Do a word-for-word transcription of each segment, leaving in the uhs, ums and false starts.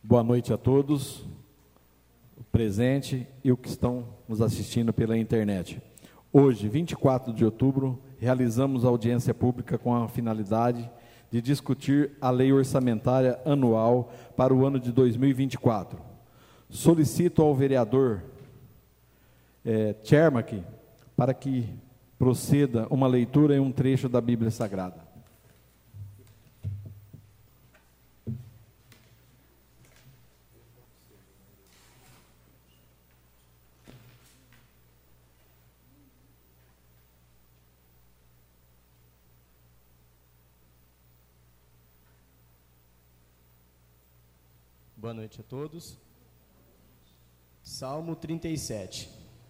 Boa noite a todos, o presente e os que estão nos assistindo pela internet. Hoje, vinte e quatro de outubro, realizamos audiência pública com a finalidade de discutir a lei orçamentária anual para o ano de dois mil e vinte e quatro. Solicito ao vereador é, Chermak para que proceda uma leitura em um trecho da Bíblia Sagrada. Boa noite a todos. Salmo trinta e sete.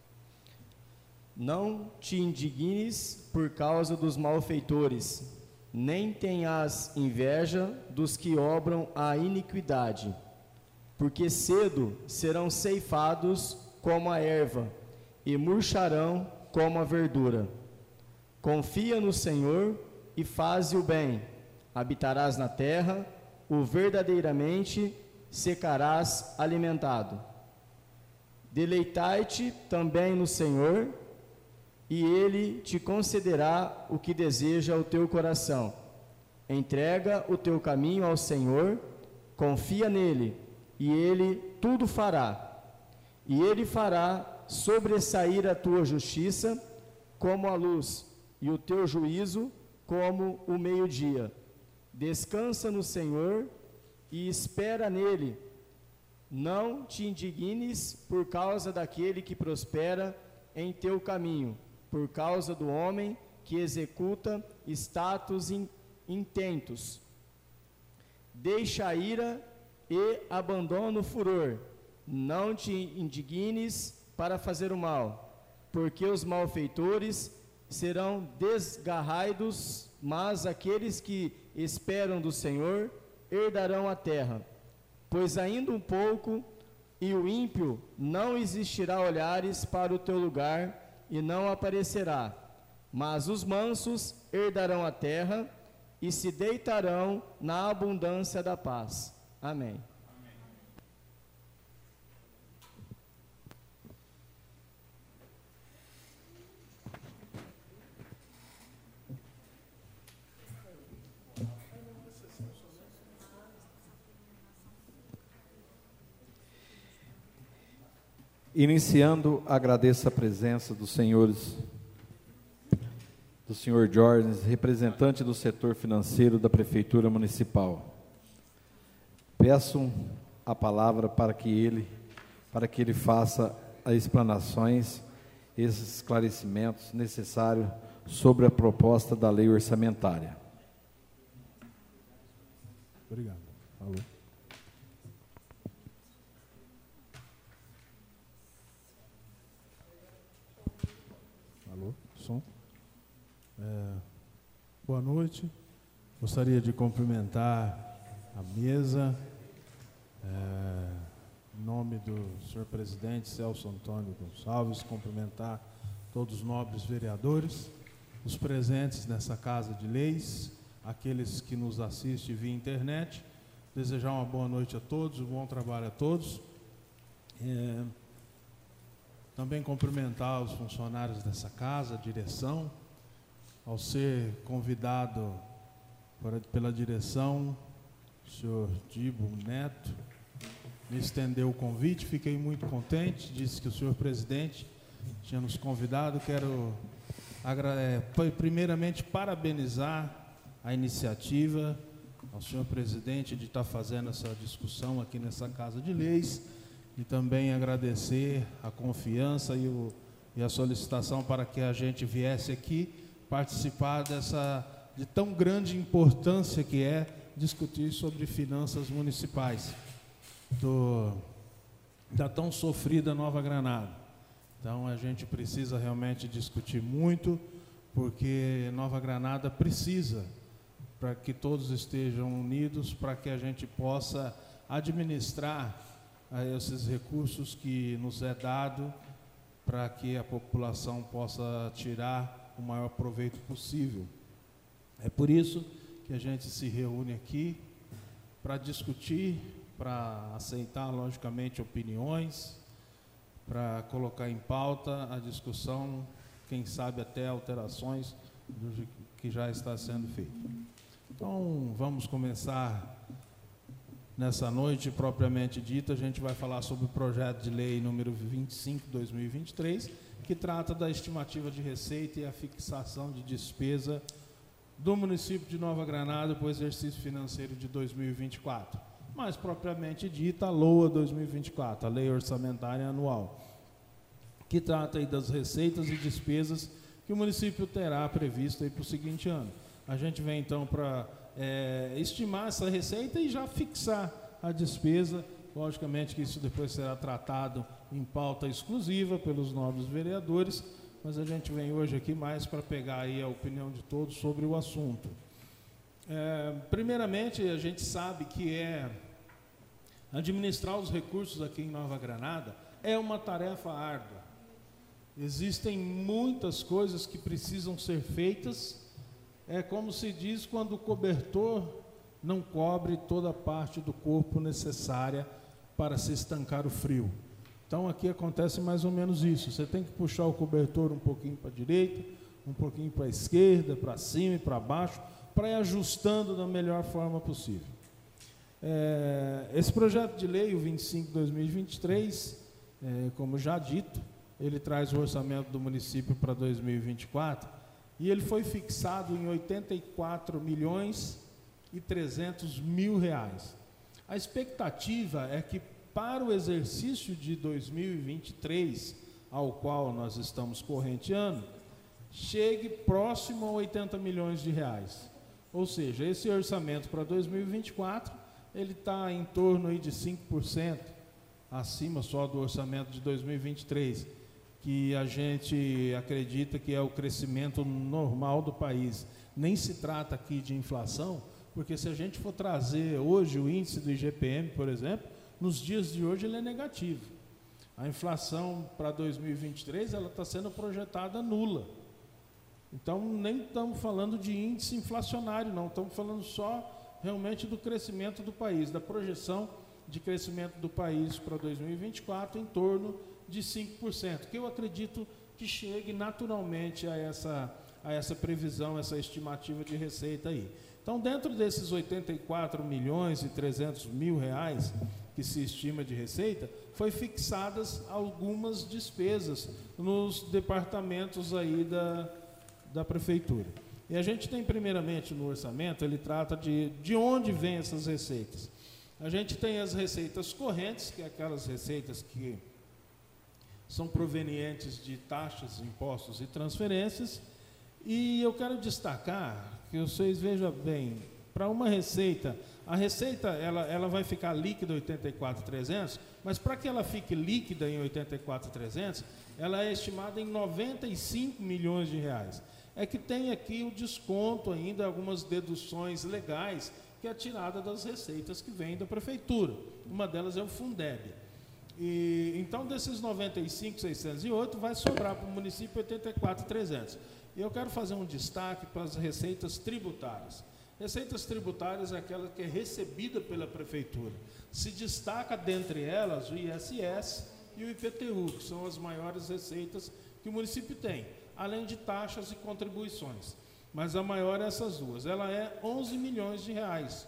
Não te indignes por causa dos malfeitores, nem tenhas inveja dos que obram a iniquidade, porque cedo serão ceifados como a erva, e murcharão como a verdura. Confia no Senhor e faze o bem, habitarás na terra, o verdadeiramente secarás alimentado. Deleitai-te também no Senhor, e Ele te concederá o que deseja o teu coração. Entrega o teu caminho ao Senhor, confia nele, e Ele tudo fará. E Ele fará sobressair a tua justiça como a luz, e o teu juízo como o meio-dia. Descansa no Senhor e espera nele. Não te indignes por causa daquele que prospera em teu caminho, por causa do homem que executa status intentos. Deixa a ira e abandona o furor. Não te indignes para fazer o mal, porque os malfeitores serão desgarrados, mas aqueles que esperam do Senhor herdarão a terra. Pois ainda um pouco, e o ímpio não existirá olhares para o teu lugar, e não aparecerá. Mas os mansos herdarão a terra, e se deitarão na abundância da paz. Amém. Iniciando, agradeço a presença dos senhores, do senhor Jorge, representante do setor financeiro da Prefeitura Municipal. Peço a palavra para que ele, para que ele faça as explanações, esses esclarecimentos necessários sobre a proposta da lei orçamentária. Obrigado. Alô. Alô, som. É, boa noite. Gostaria de cumprimentar a mesa, é, em nome do senhor presidente Celso Antônio Gonçalves, cumprimentar todos os nobres vereadores, os presentes nessa Casa de Leis, aqueles que nos assistem via internet, desejar uma boa noite a todos, um bom trabalho a todos. É, Também cumprimentar os funcionários dessa casa, a direção, ao ser convidado por, pela direção, o senhor Dibo Neto, me estendeu o convite, fiquei muito contente, disse que o senhor presidente tinha nos convidado. Quero, é, primeiramente, parabenizar a iniciativa, ao senhor presidente, de estar fazendo essa discussão aqui nessa Casa de Leis, e também agradecer a confiança e, o, e a solicitação para que a gente viesse aqui participar dessa, de tão grande importância que é discutir sobre finanças municipais do, da tão sofrida Nova Granada. Então a gente precisa realmente discutir muito, porque Nova Granada precisa, para que todos estejam unidos, para que a gente possa administrar a esses recursos que nos é dado, para que a população possa tirar o maior proveito possível. É por isso que a gente se reúne aqui, para discutir para aceitar, logicamente, opiniões, para colocar em pauta a discussão, quem sabe até alterações do que já está sendo feito. Então, vamos começar nessa noite propriamente dita. A gente vai falar sobre o projeto de lei número vinte e cinco, dois mil e vinte e três, que trata da estimativa de receita e a fixação de despesa do município de Nova Granada para o exercício financeiro de dois mil e vinte e quatro. Mais propriamente dita, a LOA dois mil e vinte e quatro, a Lei Orçamentária Anual, que trata aí das receitas e despesas que o município terá previsto aí para o seguinte ano. A gente vem então para é, estimar essa receita e já fixar a despesa. Logicamente que isso depois será tratado em pauta exclusiva pelos nobres vereadores, mas a gente vem hoje aqui mais para pegar aí a opinião de todos sobre o assunto. É, primeiramente, a gente sabe que é administrar os recursos aqui em Nova Granada é uma tarefa árdua. Existem muitas coisas que precisam ser feitas. É como se diz quando o cobertor não cobre toda a parte do corpo necessária para se estancar o frio. Então aqui acontece mais ou menos isso. Você tem que puxar o cobertor um pouquinho para a direita, um pouquinho para a esquerda, para cima e para baixo, para ir ajustando da melhor forma possível. É, esse projeto de lei, o vinte e cinco, dois mil e vinte e três, é, como já dito, ele traz o orçamento do município para dois mil e vinte e quatro e ele foi fixado em oitenta e quatro milhões e trezentos mil reais. A expectativa é que para o exercício de dois mil e vinte e três, ao qual nós estamos correnteando, chegue próximo a oitenta milhões de reais. Ou seja, esse orçamento para dois mil e vinte e quatro, ele está em torno aí de cinco por cento acima só do orçamento de dois mil e vinte e três, que a gente acredita que é o crescimento normal do país. Nem se trata aqui de inflação, porque se a gente for trazer hoje o índice do I G P M, por exemplo, nos dias de hoje ele é negativo. A inflação para dois mil e vinte e três ela está sendo projetada nula. Então nem estamos falando de índice inflacionário, não, estamos falando só realmente do crescimento do país, da projeção de crescimento do país para dois mil e vinte e quatro em torno de cinco por cento, que eu acredito que chegue naturalmente a essa, a essa previsão, essa estimativa de receita aí. Então, dentro desses oitenta e quatro milhões e trezentos mil reais que se estima de receita, foi fixadas algumas despesas nos departamentos aí da, da prefeitura. E a gente tem primeiramente no orçamento, ele trata de, de onde vêm essas receitas. A gente tem as receitas correntes, que é aquelas receitas que são provenientes de taxas, impostos e transferências. E eu quero destacar que vocês vejam bem, para uma receita, a receita ela, ela vai ficar líquida em oitenta e quatro mil e trezentos, mas para que ela fique líquida em oitenta e quatro mil e trezentos, ela é estimada em noventa e cinco milhões de reais. É que tem aqui o desconto ainda, algumas deduções legais, que é tirada das receitas que vêm da prefeitura. Uma delas é o Fundeb. E, então, desses noventa e cinco mil seiscentos e oito, vai sobrar para o município oitenta e quatro mil e trezentos. E eu quero fazer um destaque para as receitas tributárias. Receitas tributárias é aquela que é recebida pela prefeitura. Se destaca dentre elas o I S S e o I P T U, que são as maiores receitas que o município tem, além de taxas e contribuições. Mas a maior é essas duas. Ela é onze milhões de reais.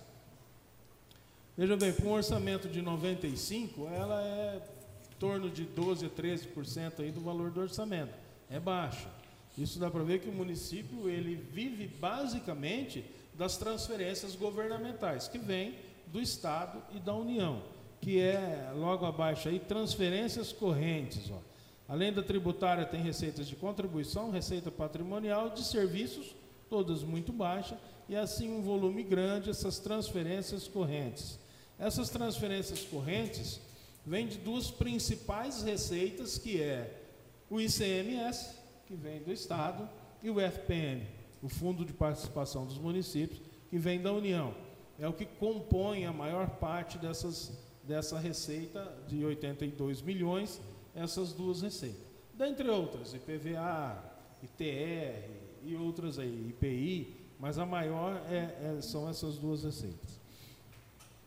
Veja bem, com um orçamento de noventa e cinco, ela é em torno de doze a treze por cento aí do valor do orçamento. É baixa. Isso dá para ver que o município ele vive basicamente das transferências governamentais, que vêm do Estado e da União, que é, logo abaixo aí, transferências correntes. Ó. Além da tributária, tem receitas de contribuição, receita patrimonial, de serviços, todas muito baixas, e assim um volume grande, essas transferências correntes. Essas transferências correntes vêm de duas principais receitas, que é o I C M S, que vem do Estado, e o F P M, o Fundo de Participação dos Municípios, que vem da União. É o que compõe a maior parte dessas, dessa receita de oitenta e dois milhões, essas duas receitas. Dentre outras, I P V A, I T R e outras aí, I P I, mas a maior é, é, são essas duas receitas.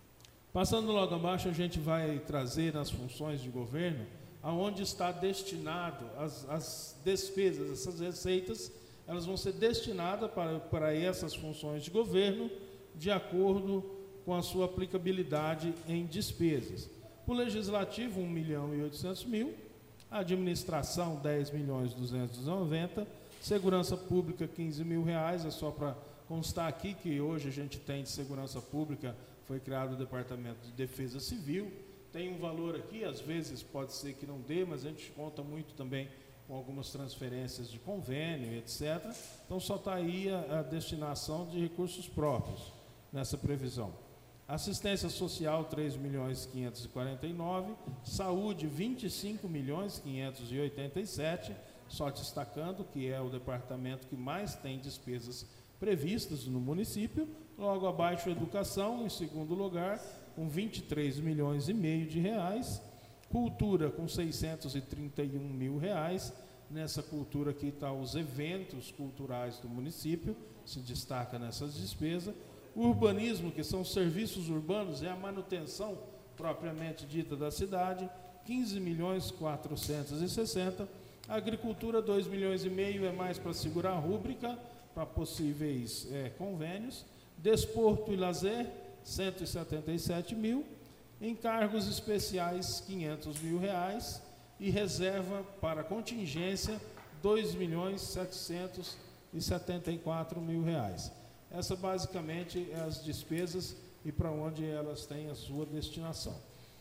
Passando logo abaixo, a gente vai trazer as funções de governo, aonde está destinado as, as despesas, essas receitas, elas vão ser destinadas para, para essas funções de governo, de acordo com a sua aplicabilidade em despesas. O Legislativo, um milhão e oitocentos mil, a Administração, dez milhões duzentos e noventa, Segurança Pública, quinze mil reais, é só para constar aqui que hoje a gente tem de Segurança Pública, foi criado o Departamento de Defesa Civil, tem um valor aqui, às vezes pode ser que não dê, mas a gente conta muito também com algumas transferências de convênio, etcétera. Então só está aí a, a destinação de recursos próprios nessa previsão. Assistência Social, três milhões quinhentos e quarenta e nove, Saúde, vinte e cinco milhões quinhentos e oitenta e sete, só destacando que é o departamento que mais tem despesas previstas no município. Logo abaixo, Educação, em segundo lugar, com vinte e três milhões e meio de reais. Cultura, com seiscentos e trinta e um mil reais. Nessa cultura aqui está os eventos culturais do município, se destaca nessas despesas. Urbanismo, que são serviços urbanos, é a manutenção propriamente dita da cidade, quinze milhões quatrocentos e sessenta. Agricultura, dois milhões e meio, é mais para segurar a rúbrica, para possíveis é, convênios. Desporto e lazer, cento e setenta e sete mil. Encargos especiais, quinhentos mil reais. E reserva para contingência, dois milhões setecentos e setenta e quatro mil reais. Essa basicamente é as despesas e para onde elas têm a sua destinação.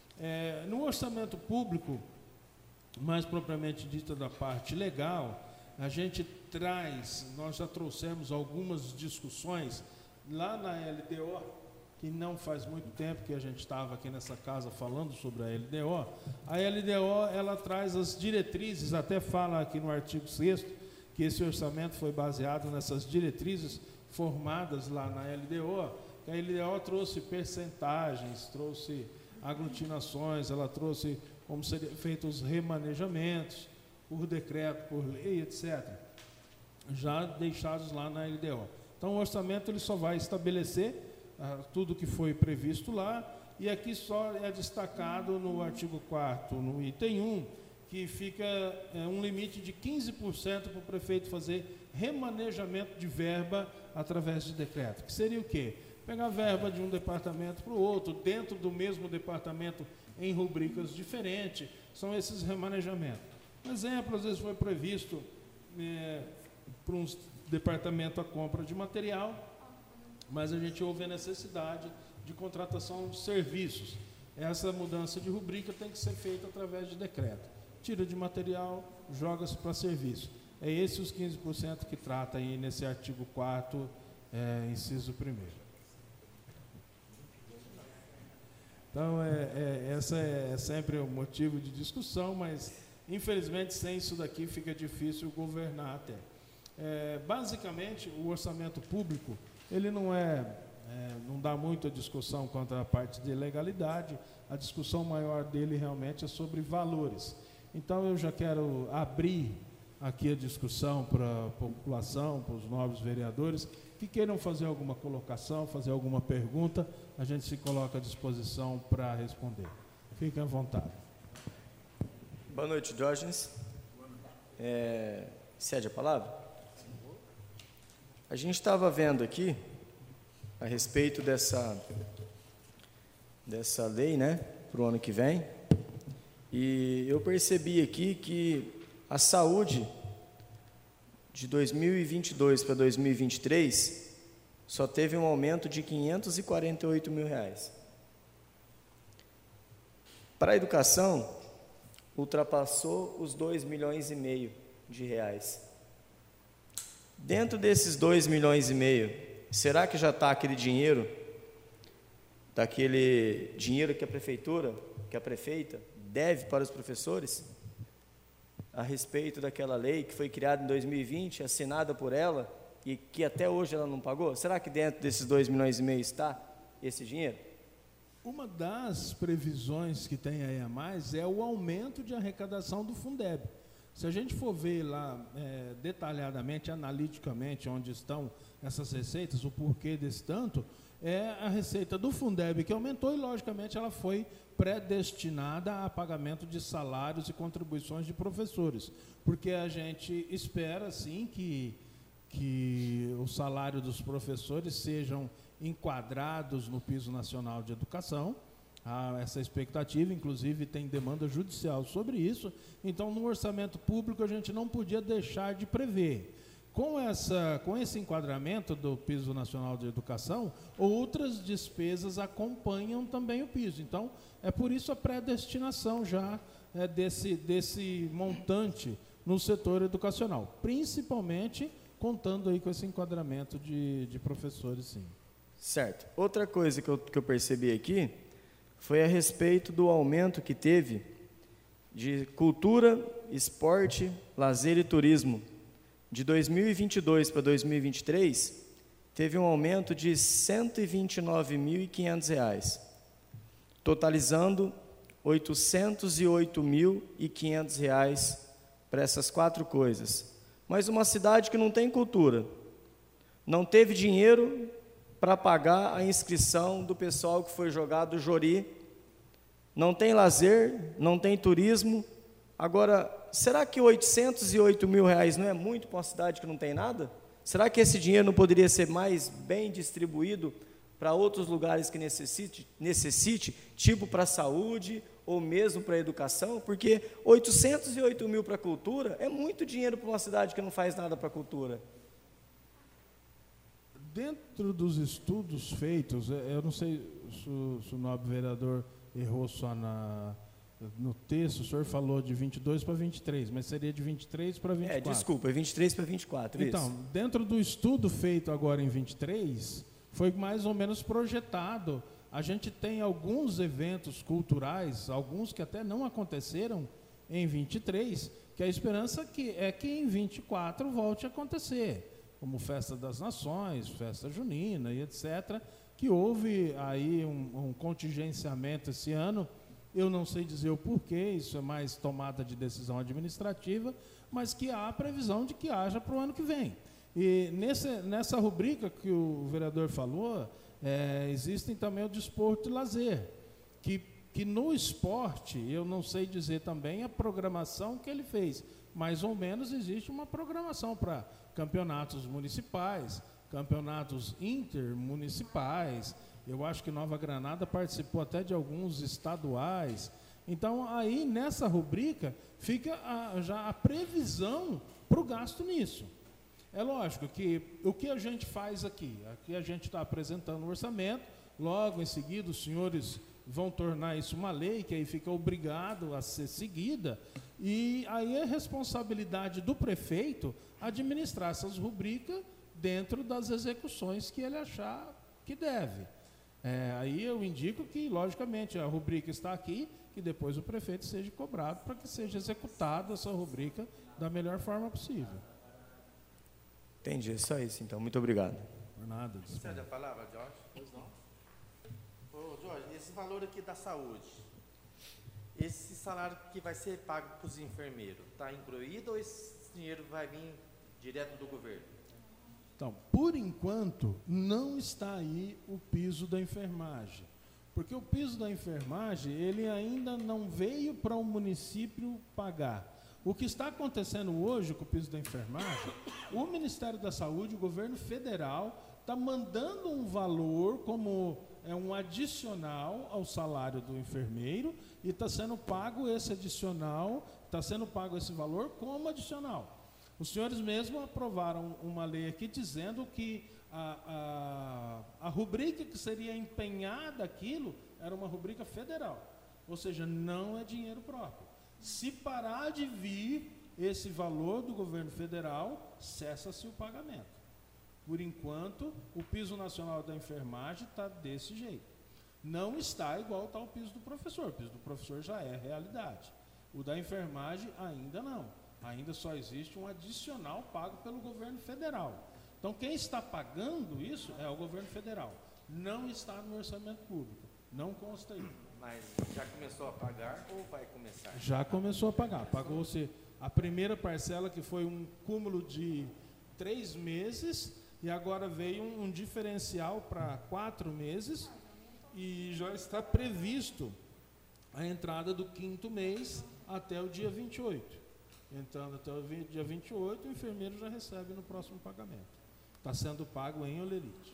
É, no orçamento público, mais propriamente dita da parte legal, a gente traz, nós já trouxemos algumas discussões lá na L D O, que não faz muito tempo que a gente estava aqui nessa casa falando sobre a L D O. A L D O, ela traz as diretrizes, até fala aqui no artigo sexto, que esse orçamento foi baseado nessas diretrizes formadas lá na L D O. A L D O trouxe percentagens, trouxe aglutinações, ela trouxe como seriam feitos os remanejamentos, por decreto, por lei, etcétera, já deixados lá na L D O. Então, o orçamento ele só vai estabelecer ah, tudo que foi previsto lá, e aqui só é destacado no artigo quarto, no item um, que fica é, um limite de quinze por cento para o prefeito fazer remanejamento de verba através de decreto. Que seria o quê? Pegar verba de um departamento para o outro, dentro do mesmo departamento, em rubricas diferentes, são esses remanejamentos. Um exemplo, às vezes foi previsto é, para um departamento a compra de material, mas a gente houve a necessidade de contratação de serviços. Essa mudança de rubrica tem que ser feita através de decreto. Tira de material, joga-se para serviço. É esse os quinze por cento que trata aí nesse artigo quarto, é, inciso primeiro. Então, é, é, essa é sempre um motivo de discussão, mas, infelizmente, sem isso daqui fica difícil governar até. É, basicamente, o orçamento público, ele não é, é, não dá muita discussão quanto à parte de legalidade, a discussão maior dele realmente é sobre valores. Então, eu já quero abrir aqui a discussão para a população, para os novos vereadores, que queiram fazer alguma colocação, fazer alguma pergunta, a gente se coloca à disposição para responder. Fiquem à vontade. Boa noite, Diógenes. É, cede a palavra? A gente estava vendo aqui, a respeito dessa, dessa lei, né, para o ano que vem, e eu percebi aqui que a saúde de dois mil e vinte e dois para dois mil e vinte e três só teve um aumento de quinhentos e quarenta e oito mil reais. Para a educação, ultrapassou os dois milhões e meio de reais. Dentro desses dois milhões e meio, será que já está aquele dinheiro, daquele dinheiro que a prefeitura, que a prefeita deve para os professores, a respeito daquela lei que foi criada em dois mil e vinte, assinada por ela, e que até hoje ela não pagou? Será que dentro desses dois milhões e meio está esse dinheiro? Uma das previsões que tem aí a mais é o aumento de arrecadação do Fundeb. Se a gente for ver lá é, detalhadamente, analiticamente, onde estão essas receitas, o porquê desse tanto, é a receita do Fundeb, que aumentou, e, logicamente, ela foi predestinada a pagamento de salários e contribuições de professores, porque a gente espera, sim, que, que o salário dos professores sejam enquadrados no Piso Nacional de Educação. Há essa expectativa, inclusive tem demanda judicial sobre isso. Então, no orçamento público, a gente não podia deixar de prever. Com, essa, com esse enquadramento do Piso Nacional de Educação, outras despesas acompanham também o piso. Então, é por isso a predestinação já é, desse, desse montante no setor educacional, principalmente contando aí com esse enquadramento de, de professores, sim. Certo. Outra coisa que eu, que eu percebi aqui foi a respeito do aumento que teve de cultura, esporte, lazer e turismo. De dois mil e vinte e dois para dois mil e vinte e três, teve um aumento de cento e vinte e nove mil e quinhentos reais, totalizando oitocentos e oito mil e quinhentos reais para essas quatro coisas. Mas uma cidade que não tem cultura, não teve dinheiro para pagar a inscrição do pessoal que foi jogado do Jori, não tem lazer, não tem turismo. Agora, será que oitocentos e oito mil reais não é muito para uma cidade que não tem nada? Será que esse dinheiro não poderia ser mais bem distribuído para outros lugares que necessite, necessite tipo para a saúde ou mesmo para a educação? Porque oitocentos e oito mil para a cultura é muito dinheiro para uma cidade que não faz nada para a cultura. Dentro dos estudos feitos, eu não sei se o, se o nobre vereador errou só na... No texto, o senhor falou de vinte e dois para vinte e três, mas seria de vinte e três para vinte e quatro. É, desculpa, é vinte e três para vinte e quatro, então, isso. Dentro do estudo feito agora em vinte e três, foi mais ou menos projetado. A gente tem alguns eventos culturais, alguns que até não aconteceram em vinte e três, que a esperança que é que em vinte e quatro volte a acontecer, como Festa das Nações, Festa Junina e etcétera, que houve aí um, um contingenciamento esse ano. Eu não sei dizer o porquê, isso é mais tomada de decisão administrativa, mas que há a previsão de que haja para o ano que vem. E nesse, nessa rubrica que o vereador falou, é, existem também o desporto e lazer, que, que no esporte, eu não sei dizer também a programação que ele fez, mais ou menos existe uma programação para campeonatos municipais, campeonatos intermunicipais. Eu acho que Nova Granada participou até de alguns estaduais. Então, aí, nessa rubrica, fica a, já a previsão para o gasto nisso. É lógico que o que a gente faz aqui, aqui a gente está apresentando o orçamento, logo em seguida os senhores vão tornar isso uma lei, que aí fica obrigado a ser seguida, e aí é responsabilidade do prefeito administrar essas rubricas dentro das execuções que ele achar que deve. É, aí eu indico que, logicamente, a rubrica está aqui, que depois o prefeito seja cobrado para que seja executada essa rubrica da melhor forma possível. Entendi, é só isso então. Muito obrigado. Por nada. Você já falava, Jorge? Pois não. Ô, Jorge, esse valor aqui da saúde, esse salário que vai ser pago para os enfermeiros, está incluído ou esse dinheiro vai vir direto do governo? Então, por enquanto, não está aí o piso da enfermagem, porque o piso da enfermagem, ele ainda não veio para o município pagar. O que está acontecendo hoje com o piso da enfermagem, o Ministério da Saúde, o governo federal, está mandando um valor como é um adicional ao salário do enfermeiro, e está sendo pago esse adicional, está sendo pago esse valor como adicional. Os senhores mesmo aprovaram uma lei aqui dizendo que a, a, a rubrica que seria empenhada aquilo era uma rubrica federal, ou seja, não é dinheiro próprio. Se parar de vir esse valor do governo federal, cessa-se o pagamento. Por enquanto, o piso nacional da enfermagem está desse jeito. Não está igual está o piso do professor. O piso do professor já é realidade. O da enfermagem ainda não. Ainda só existe um adicional pago pelo governo federal. Então, quem está pagando isso é o governo federal. Não está no orçamento público. Não consta aí. Mas já começou a pagar ou vai começar? Já começou a pagar. Pagou-se a primeira parcela, que foi um cúmulo de três meses, e agora veio um, um diferencial para quatro meses e já está previsto a entrada do quinto mês até o dia vinte e oito. Entrando até o dia vinte e oito, o enfermeiro já recebe no próximo pagamento. Está sendo pago em olerite.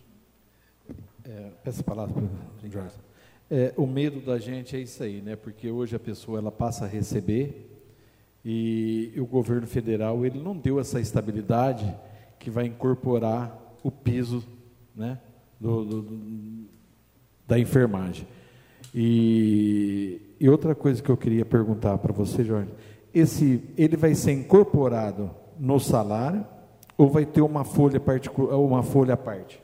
É, peço a palavra para o Jorge. É, o medo da gente é isso aí, né? Porque hoje a pessoa ela passa a receber e o governo federal ele não deu essa estabilidade que vai incorporar o piso, né, do, do, do, da enfermagem. E, e outra coisa que eu queria perguntar para você, Jorge, esse, ele vai ser incorporado no salário ou vai ter uma folha particular, uma folha à parte?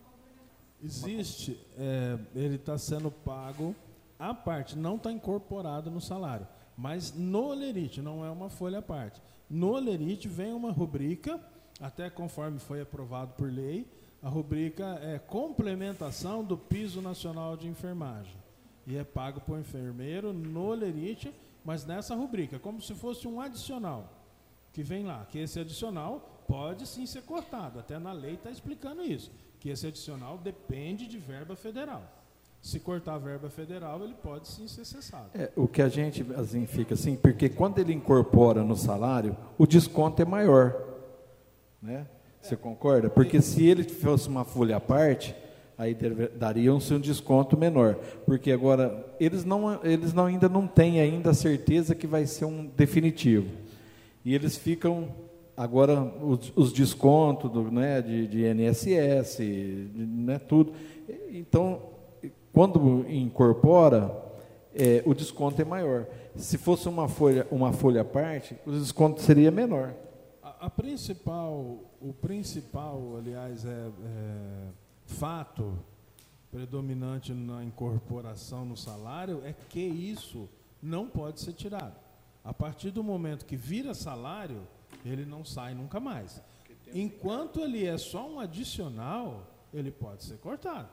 Existe, é, ele está sendo pago à parte, não está incorporado no salário, mas no olerite, não é uma folha à parte. No olerite vem uma rubrica, até conforme foi aprovado por lei, a rubrica é complementação do piso nacional de enfermagem. E é pago por enfermeiro no olerite, mas nessa rubrica, como se fosse um adicional, que vem lá, que esse adicional pode sim ser cortado, até na lei está explicando isso, que esse adicional depende de verba federal. Se cortar a verba federal, ele pode sim ser cessado. É, o que a gente assim, fica assim, porque quando ele incorpora no salário, o desconto é maior, né? Você concorda? Porque se ele fosse uma folha à parte, aí daria-se um desconto menor, porque agora eles, não, eles não, ainda não têm ainda a certeza que vai ser um definitivo, e eles ficam agora os, os descontos do, né, de, de I N S S, de, né, tudo, então quando incorpora, é, o desconto é maior. Se fosse uma folha, uma folha à parte, o desconto seria menor. A, a principal, o principal, aliás, é, é fato predominante na incorporação no salário é que isso não pode ser tirado. A partir do momento que vira salário, ele não sai nunca mais. Enquanto ele é só um adicional, ele pode ser cortado.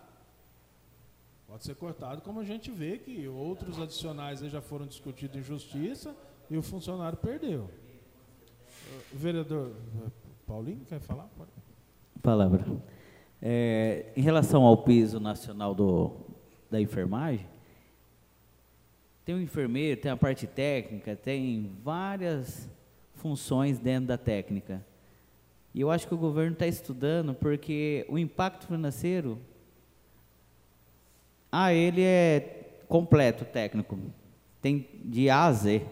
Pode ser cortado, como a gente vê que outros adicionais aí já foram discutidos em justiça e o funcionário perdeu. O vereador Paulinho, quer falar? Pode. Palavra. É, em relação ao piso nacional do, da enfermagem, tem o enfermeiro, tem a parte técnica, tem várias funções dentro da técnica. E eu acho que o governo está estudando porque o impacto financeiro, ah, ele é completo técnico, tem de A a Z,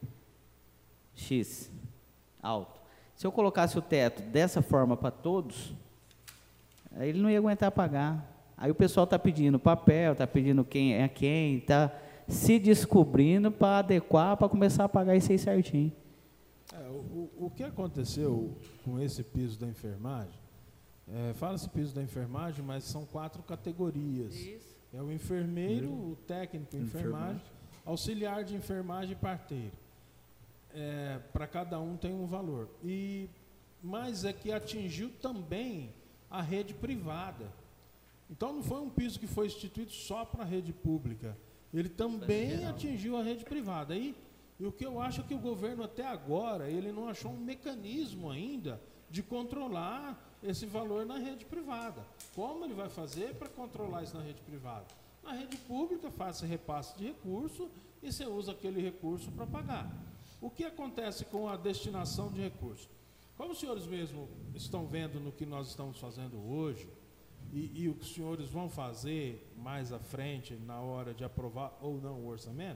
X, alto. Se eu colocasse o teto dessa forma para todos, aí ele não ia aguentar pagar. Aí o pessoal está pedindo papel, está pedindo quem é quem, está se descobrindo para adequar, para começar a pagar isso aí certinho. É, o, o que aconteceu com esse piso da enfermagem, é, fala-se piso da enfermagem, mas são quatro categorias. Isso. É o enfermeiro, o técnico de enfermagem, enfermagem, auxiliar de enfermagem e parteiro. É, para cada um tem um valor. E, mas é que atingiu também a rede privada. Então não foi um piso que foi instituído só para a rede pública. Ele também atingiu a rede privada. E, e o que eu acho é que o governo até agora, ele não achou um mecanismo ainda de controlar esse valor na rede privada. Como ele vai fazer para controlar isso na rede privada? Na rede pública, faz repasse de recurso e você usa aquele recurso para pagar. O que acontece com a destinação de recursos? Como os senhores mesmo estão vendo no que nós estamos fazendo hoje, e, e o que os senhores vão fazer mais à frente, na hora de aprovar ou não o orçamento,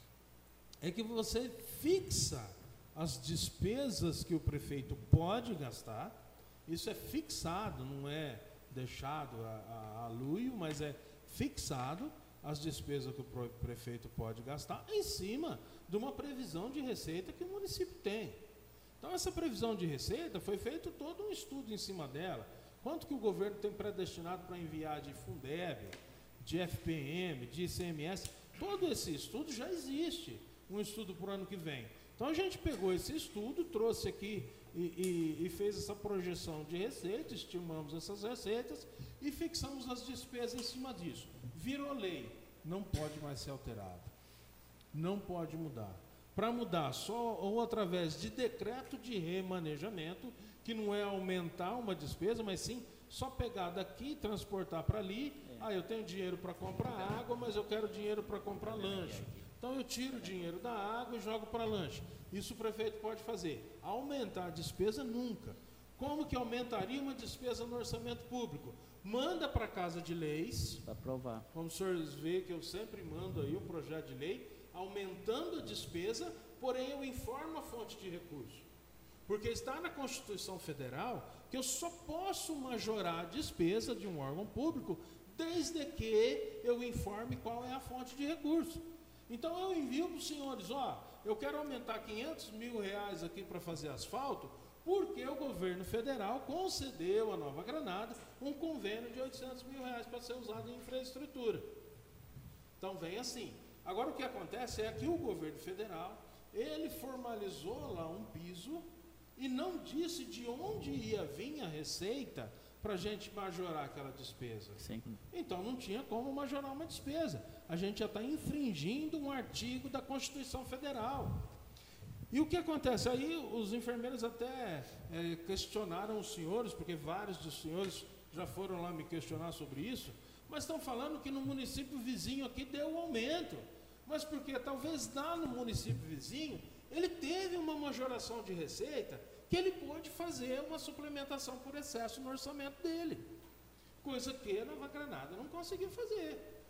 é que você fixa as despesas que o prefeito pode gastar. Isso é fixado, não é deixado a, a, a luio, mas é fixado as despesas que o prefeito pode gastar em cima de uma previsão de receita que o município tem. Então, essa previsão de receita, foi feito todo um estudo em cima dela. Quanto que o governo tem predestinado para enviar de Fundeb, de F P M, de I C M S, todo esse estudo já existe, um estudo para o ano que vem. Então, a gente pegou esse estudo, trouxe aqui e, e, e fez essa projeção de receita, estimamos essas receitas e fixamos as despesas em cima disso. Virou lei, não pode mais ser alterado, não pode mudar. Para mudar só ou através de decreto de remanejamento, que não é aumentar uma despesa, mas sim só pegar daqui, transportar para ali. É. Ah, eu tenho dinheiro para comprar água, mas eu quero dinheiro para comprar lanche. Então eu tiro o dinheiro da água e jogo para lanche. Isso o prefeito pode fazer. Aumentar a despesa nunca. Como que aumentaria uma despesa no orçamento público? Manda para a Casa de Leis. Para aprovar. Como os senhores veem que eu sempre mando aí o projeto de lei, aumentando a despesa, porém eu informo a fonte de recurso. Porque está na Constituição Federal que eu só posso majorar a despesa de um órgão público desde que eu informe qual é a fonte de recurso. Então eu envio para os senhores, ó, eu quero aumentar quinhentos mil reais aqui para fazer asfalto, porque o governo federal concedeu a Nova Granada um convênio de oitocentos mil reais para ser usado em infraestrutura. Então vem assim. Agora o que acontece é que o governo federal, ele formalizou lá um piso e não disse de onde ia vir a receita para a gente majorar aquela despesa. Sim. Então não tinha como majorar uma despesa. A gente já está infringindo um artigo da Constituição Federal. E o que acontece? Aí os enfermeiros até é, questionaram os senhores, porque vários dos senhores já foram lá me questionar sobre isso, mas estão falando que no município vizinho aqui deu um aumento. Mas porque talvez lá no município vizinho, ele teve uma majoração de receita que ele pôde fazer uma suplementação por excesso no orçamento dele. Coisa que a Nova Granada não conseguiu fazer.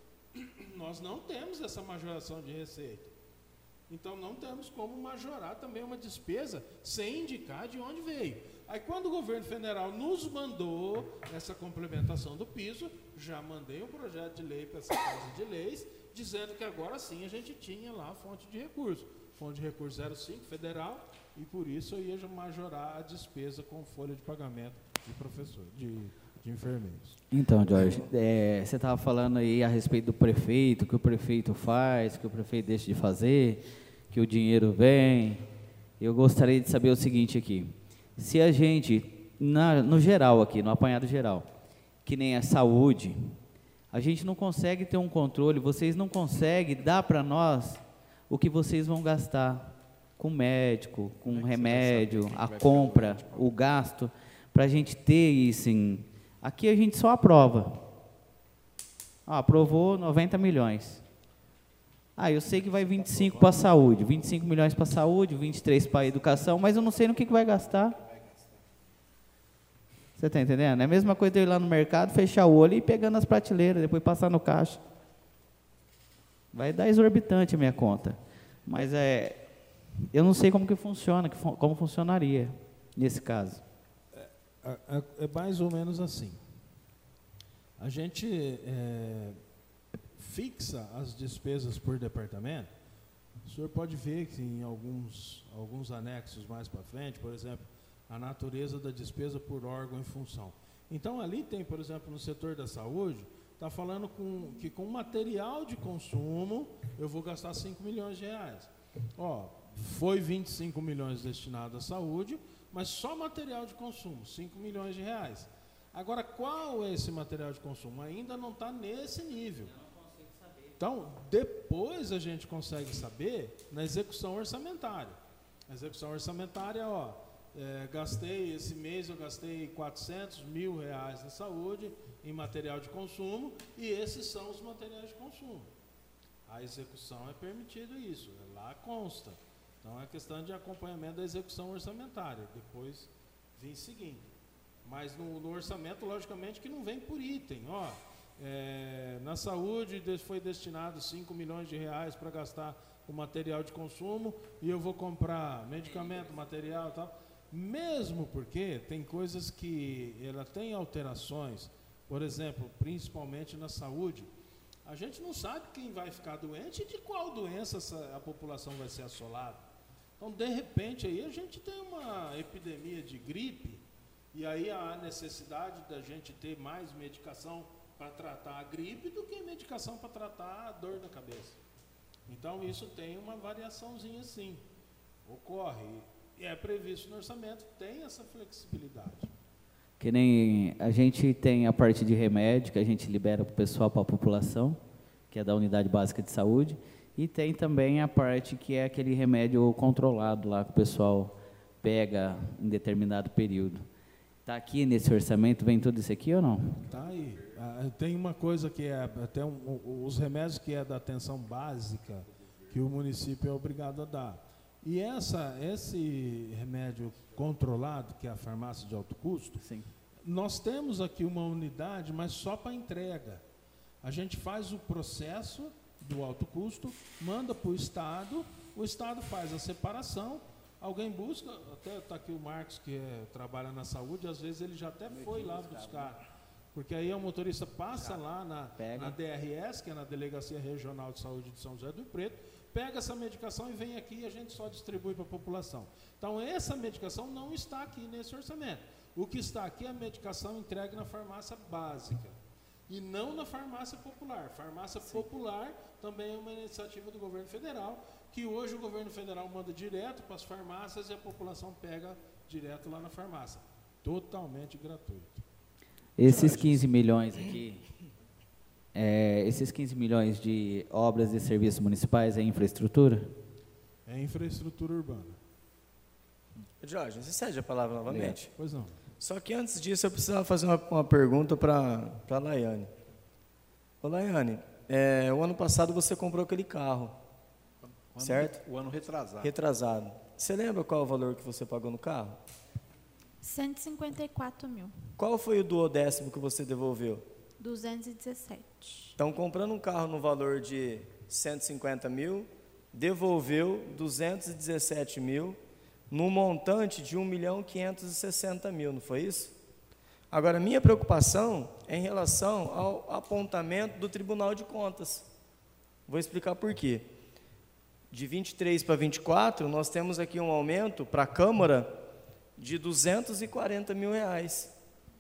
Nós não temos essa majoração de receita. Então não temos como majorar também uma despesa sem indicar de onde veio. Aí quando o governo federal nos mandou essa complementação do piso, já mandei um projeto de lei para essa Casa de Leis, dizendo que agora sim a gente tinha lá a fonte de recurso. Fonte de recurso zero cinco, federal, e por isso eu ia majorar a despesa com folha de pagamento de professor, de, de enfermeiros. Então, Jorge, é, você estava falando aí a respeito do prefeito, que o prefeito faz, que o prefeito deixa de fazer, que o dinheiro vem. Eu gostaria de saber o seguinte aqui. Se a gente, na, no geral aqui, no apanhado geral, que nem a saúde, a gente não consegue ter um controle, vocês não conseguem dar para nós o que vocês vão gastar com médico, com remédio, a compra, o gasto, para a gente ter isso em... Aqui a gente só aprova. Ah, aprovou noventa milhões. Ah, eu sei que vai vinte e cinco para a saúde, vinte e cinco milhões para a saúde, vinte e três para a educação, mas eu não sei no que, que vai gastar. Você está entendendo? É a mesma coisa de eu ir lá no mercado, fechar o olho e ir pegando as prateleiras, depois passar no caixa. Vai dar exorbitante a minha conta. Mas é, eu não sei como que funciona, como funcionaria nesse caso. É, é, é mais ou menos assim. A gente é, fixa as despesas por departamento. O senhor pode ver que em alguns, alguns anexos mais para frente, por exemplo, a natureza da despesa por órgão e função. Então, ali tem, por exemplo, no setor da saúde, está falando com, que com material de consumo eu vou gastar cinco milhões de reais. Ó, foi vinte e cinco milhões destinado à saúde, mas só material de consumo, cinco milhões de reais. Agora, qual é esse material de consumo? Ainda não está nesse nível. Então, depois a gente consegue saber na execução orçamentária. A execução orçamentária, ó, é, gastei, esse mês eu gastei quatrocentos mil reais na saúde, em material de consumo, e esses são os materiais de consumo. A execução é permitido isso, lá consta. Então é questão de acompanhamento da execução orçamentária, depois vem seguindo. Mas no, no orçamento, logicamente, que não vem por item. Ó, é, na saúde foi destinado cinco milhões de reais para gastar com material de consumo, e eu vou comprar medicamento, material e tal. Mesmo porque tem coisas que ela tem alterações. Por exemplo, principalmente na saúde, a gente não sabe quem vai ficar doente e de qual doença essa, a população vai ser assolada. Então, de repente, aí a gente tem uma epidemia de gripe, e aí há necessidade da gente ter mais medicação para tratar a gripe do que medicação para tratar a dor na cabeça. Então, isso tem uma variaçãozinha sim, ocorre, e é previsto no orçamento, tem essa flexibilidade. Que nem a gente tem a parte de remédio, que a gente libera para o pessoal, para a população, que é da unidade básica de saúde, e tem também a parte que é aquele remédio controlado lá, que o pessoal pega em determinado período. Está aqui nesse orçamento, vem tudo isso aqui ou não? Tá aí. Ah, tem uma coisa que é até um, um, os remédios que é da atenção básica que o município é obrigado a dar. E essa, esse remédio controlado, que é a farmácia de alto custo, Sim. nós temos aqui uma unidade, mas só para entrega. A gente faz o processo do alto custo, manda para o Estado, o Estado faz a separação, alguém busca, até está aqui o Marcos, que é, trabalha na saúde, às vezes ele já até foi lá buscar, porque aí o motorista passa lá na, na D R S, que é na Delegacia Regional de Saúde de São José do Rio Preto, pega essa medicação e vem aqui e a gente só distribui para a população. Então, essa medicação não está aqui nesse orçamento. O que está aqui é a medicação entregue na farmácia básica e não na farmácia popular. Farmácia Sim. popular também é uma iniciativa do governo federal, que hoje o governo federal manda direto para as farmácias e a população pega direto lá na farmácia. Totalmente gratuito. Esses quinze milhões aqui... É, esses quinze milhões de obras e serviços municipais é infraestrutura? É infraestrutura urbana. Jorge, você cede a palavra novamente? É, pois não. Só que antes disso eu precisava fazer uma, uma pergunta para a Laiane. Ô Laiane, é, o ano passado você comprou aquele carro, o certo? Ano, o ano retrasado. Retrasado. Você lembra qual é o valor que você pagou no carro? cento e cinquenta e quatro mil. Qual foi o duodécimo que você devolveu? duzentos e dezessete. Então, comprando um carro no valor de cento e cinquenta mil, devolveu duzentos e dezessete mil, num montante de um milhão quinhentos e sessenta mil, não foi isso? Agora, minha preocupação é em relação ao apontamento do Tribunal de Contas. Vou explicar por quê. De vinte e três para vinte e quatro, nós temos aqui um aumento para a Câmara de duzentos e quarenta mil reais.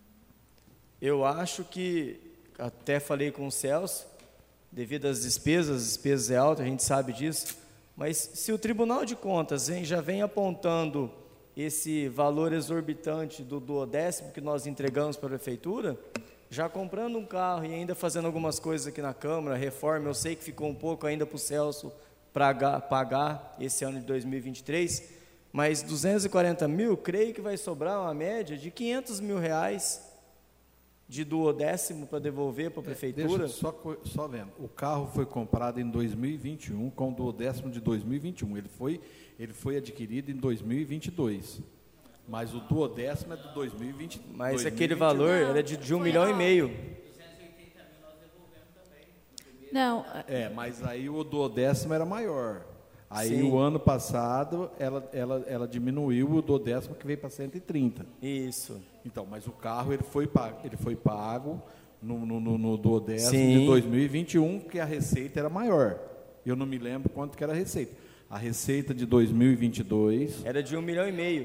Eu acho que, até falei com o Celso, devido às despesas, as despesas é alta, a gente sabe disso, mas se o Tribunal de Contas vem, já vem apontando esse valor exorbitante do duodécimo que nós entregamos para a Prefeitura, já comprando um carro e ainda fazendo algumas coisas aqui na Câmara, reforma, eu sei que ficou um pouco ainda para o Celso pra pagar esse ano de dois mil e vinte e três, mas duzentos e quarenta mil, creio que vai sobrar uma média de quinhentos mil reais de duodécimo para devolver para a Prefeitura. É, deixa só, só vendo, o carro foi comprado em dois mil e vinte e um com o duodécimo de dois mil e vinte e um, ele foi, ele foi adquirido em dois mil e vinte e dois, mas o duodécimo é de dois mil e vinte. Mas aquele valor era de, de um milhão e meio. Não. É, mas aí o duodécimo era maior. Aí Sim. o ano passado ela, ela, ela diminuiu o duodécimo que veio para cento e trinta. Isso. Então, mas o carro ele foi pago, ele foi pago no, no, no, no duodécimo Sim. de dois mil e vinte e um, que a receita era maior. Eu não me lembro quanto que era a receita. A receita de dois mil e vinte e dois... Era de um milhão e meio.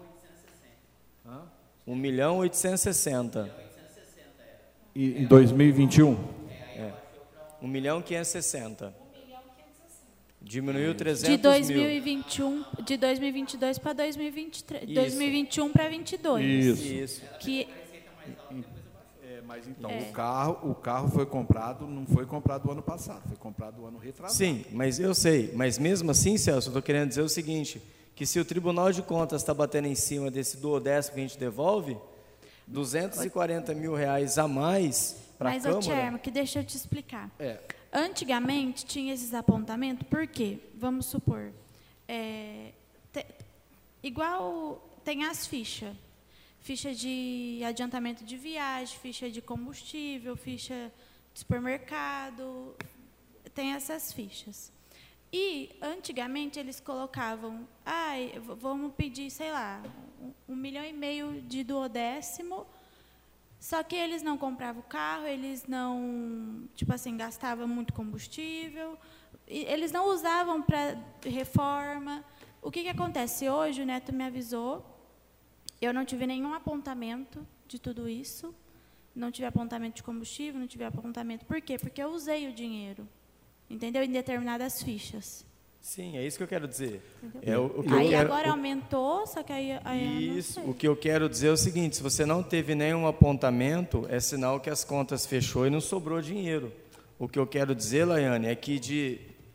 Um milhão oitocentos e sessenta. E em dois mil e vinte e um? É. Um milhão quinhentos e sessenta. Diminuiu trezentos De mil. dois mil e vinte e um, de dois mil e vinte e dois para dois mil e vinte e três, dois mil e vinte e um para vinte e dois. Isso. Isso. Que É, mas então, É. o, carro, o carro foi comprado, não foi comprado o ano passado, foi comprado o ano retrasado. Sim, mas eu sei. Mas mesmo assim, Celso, eu estou querendo dizer o seguinte, que se o Tribunal de Contas está batendo em cima desse duodécimo que a gente devolve, duzentos e quarenta mil reais a mais para a Mas, Câmara... ô Tchermo, que deixa eu te explicar. É. Antigamente tinha esses apontamentos, por quê? Vamos supor, é, te, igual tem as fichas, ficha de adiantamento de viagem, ficha de combustível, ficha de supermercado, tem essas fichas. E, antigamente, eles colocavam, ah, vamos pedir, sei lá, um, um milhão e meio de duodécimo. Só que eles não compravam o carro, eles não, tipo assim, gastavam muito combustível, e eles não usavam para reforma. O que, que acontece? Hoje o Neto me avisou, eu não tive nenhum apontamento de tudo isso, não tive apontamento de combustível, não tive apontamento. Por quê? Porque eu usei o dinheiro, entendeu? Em determinadas fichas. Sim, é isso que eu quero dizer. Entendeu? É o, o que Aí eu quero, agora o- aumentou, só que aí, aí eu não Isso, sei. o que eu quero dizer é o seguinte, se você não teve nenhum apontamento, é sinal que as contas fechou e não sobrou dinheiro. O que eu quero dizer, Laiane, é que de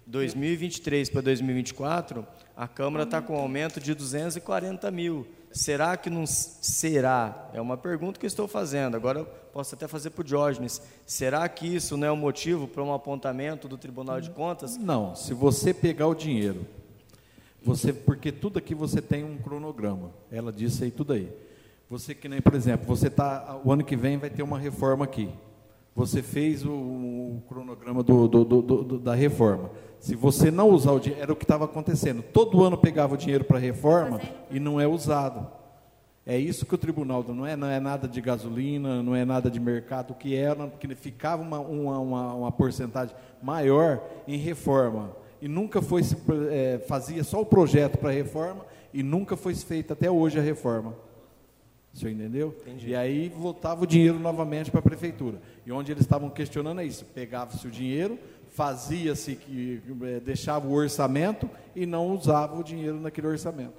dois mil e vinte e três para dois mil e vinte e quatro, a Câmara está com um aumento de duzentos e quarenta mil. Será que não será? É uma pergunta que eu estou fazendo. Agora eu posso até fazer para o Diógenes. Será que isso não é um motivo para um apontamento do Tribunal de Contas? Não, se você pegar o dinheiro, você, porque tudo aqui você tem um cronograma. Ela disse aí tudo aí. Você que nem, por exemplo, você tá, o ano que vem vai ter uma reforma aqui. Você fez o, o cronograma do, do, do, do, da reforma. Se você não usar o dinheiro, era o que estava acontecendo. Todo ano pegava o dinheiro para a reforma e não é usado. É isso que o tribunal, não é, não é nada de gasolina, não é nada de mercado, o que era, porque ficava uma, uma, uma, uma porcentagem maior em reforma. E nunca foi, é, fazia só o projeto para a reforma e nunca foi feita até hoje a reforma. O senhor entendeu? Entendi. E aí voltava o dinheiro novamente para a prefeitura. E onde eles estavam questionando é isso: pegava-se o dinheiro, fazia-se que é, deixava o orçamento e não usava o dinheiro naquele orçamento.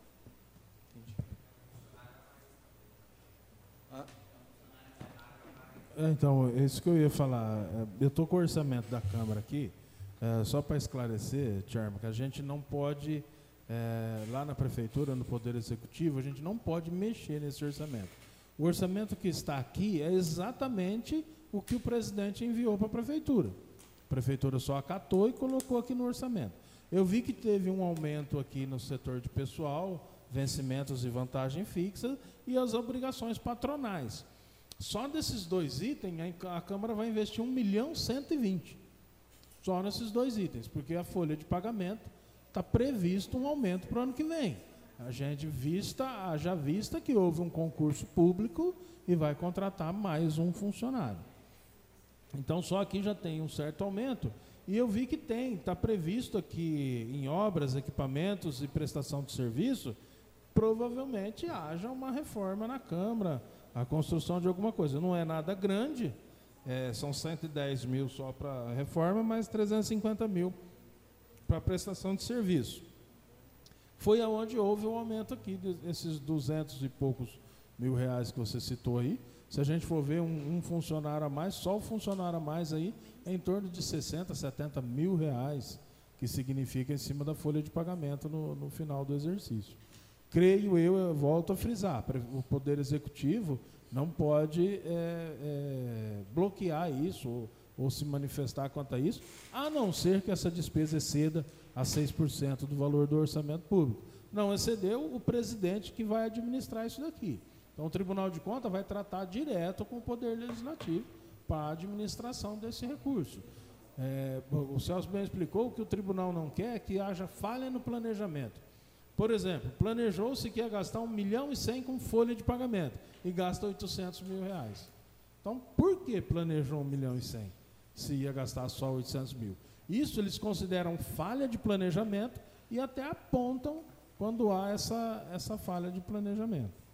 É, então, é isso que eu ia falar. Eu estou com o orçamento da Câmara aqui, é, só para esclarecer, Charma, que a gente não pode, é, lá na Prefeitura, no Poder Executivo, a gente não pode mexer nesse orçamento. O orçamento que está aqui é exatamente o que o presidente enviou para a Prefeitura. A Prefeitura só acatou e colocou aqui no orçamento. Eu vi que teve um aumento aqui no setor de pessoal, vencimentos e vantagem fixa e as obrigações patronais. Só desses dois itens, a Câmara vai investir um milhão cento e vinte. Só nesses dois itens, porque a folha de pagamento está previsto um aumento para o ano que vem. A gente vista, haja vista que houve um concurso público e vai contratar mais um funcionário. Então, só aqui já tem um certo aumento. E eu vi que tem, está previsto aqui em obras, equipamentos e prestação de serviço, provavelmente haja uma reforma na Câmara, a construção de alguma coisa. Não é nada grande, é, são cento e dez mil só para a reforma, mas trezentos e cinquenta mil para a prestação de serviço. Foi aonde houve o aumento aqui, desses duzentos e poucos mil reais que você citou aí. Se a gente for ver um, um funcionário a mais, só o funcionário a mais aí, é em torno de sessenta, setenta mil reais, que significa em cima da folha de pagamento no, no final do exercício. Creio eu, eu volto a frisar, o Poder Executivo não pode é, é, bloquear isso ou, ou se manifestar quanto a isso, a não ser que essa despesa exceda a seis por cento do valor do orçamento público. Não excedeu, o presidente que vai administrar isso daqui. Então, o Tribunal de Contas vai tratar direto com o Poder Legislativo para a administração desse recurso. É, o Celso bem explicou que o Tribunal não quer que haja falha no planejamento. Por exemplo, planejou-se que ia gastar um milhão e cem com folha de pagamento e gasta oitocentos mil reais. Então, por que planejou um milhão e cem se ia gastar só oitocentos mil? Isso eles consideram falha de planejamento e até apontam quando há essa, essa falha de planejamento.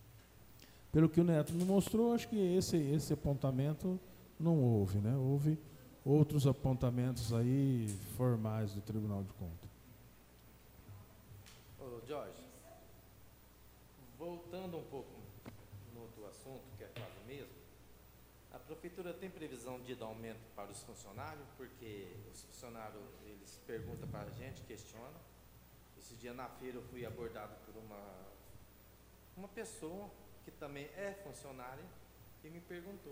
Pelo que o Neto me mostrou, acho que esse, esse apontamento não houve, né? Houve outros apontamentos aí formais do Tribunal de Contas. Ô, Jorge, voltando um pouco no outro assunto, que é quase o mesmo, a Prefeitura tem previsão de dar aumento para os funcionários? Porque os funcionários, eles perguntam para a gente, questionam. Esse dia na feira eu fui abordado por uma, uma pessoa que também é funcionária, e me perguntou.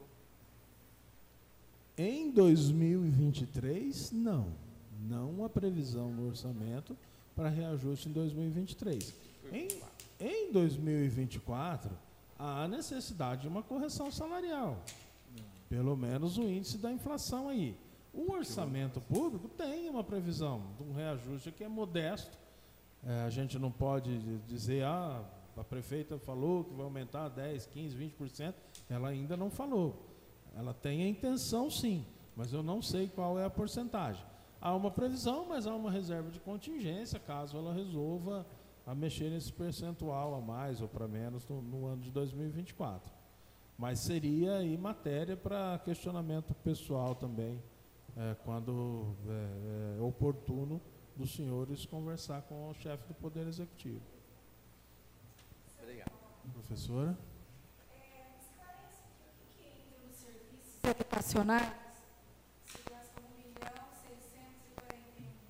Em dois mil e vinte e três, não. Não há previsão no orçamento para reajuste em dois mil e vinte e três. Em, em dois mil e vinte e quatro, há necessidade de uma correção salarial. Pelo menos o índice da inflação aí. O orçamento público tem uma previsão de um reajuste que é modesto. É, a gente não pode dizer, ah, a prefeita falou que vai aumentar dez, quinze, vinte por cento, ela ainda não falou. Ela tem a intenção sim, mas eu não sei qual é a porcentagem. Há uma previsão, mas há uma reserva de contingência, caso ela resolva a mexer nesse percentual a mais ou para menos no, no ano de dois mil e vinte e quatro. Mas seria aí matéria para questionamento pessoal também, é, quando é, é oportuno dos senhores conversar com o chefe do Poder Executivo. Professora? É, esclarece o que entra nos serviços educacionais, se gasta um milhão seiscentos e quarenta e um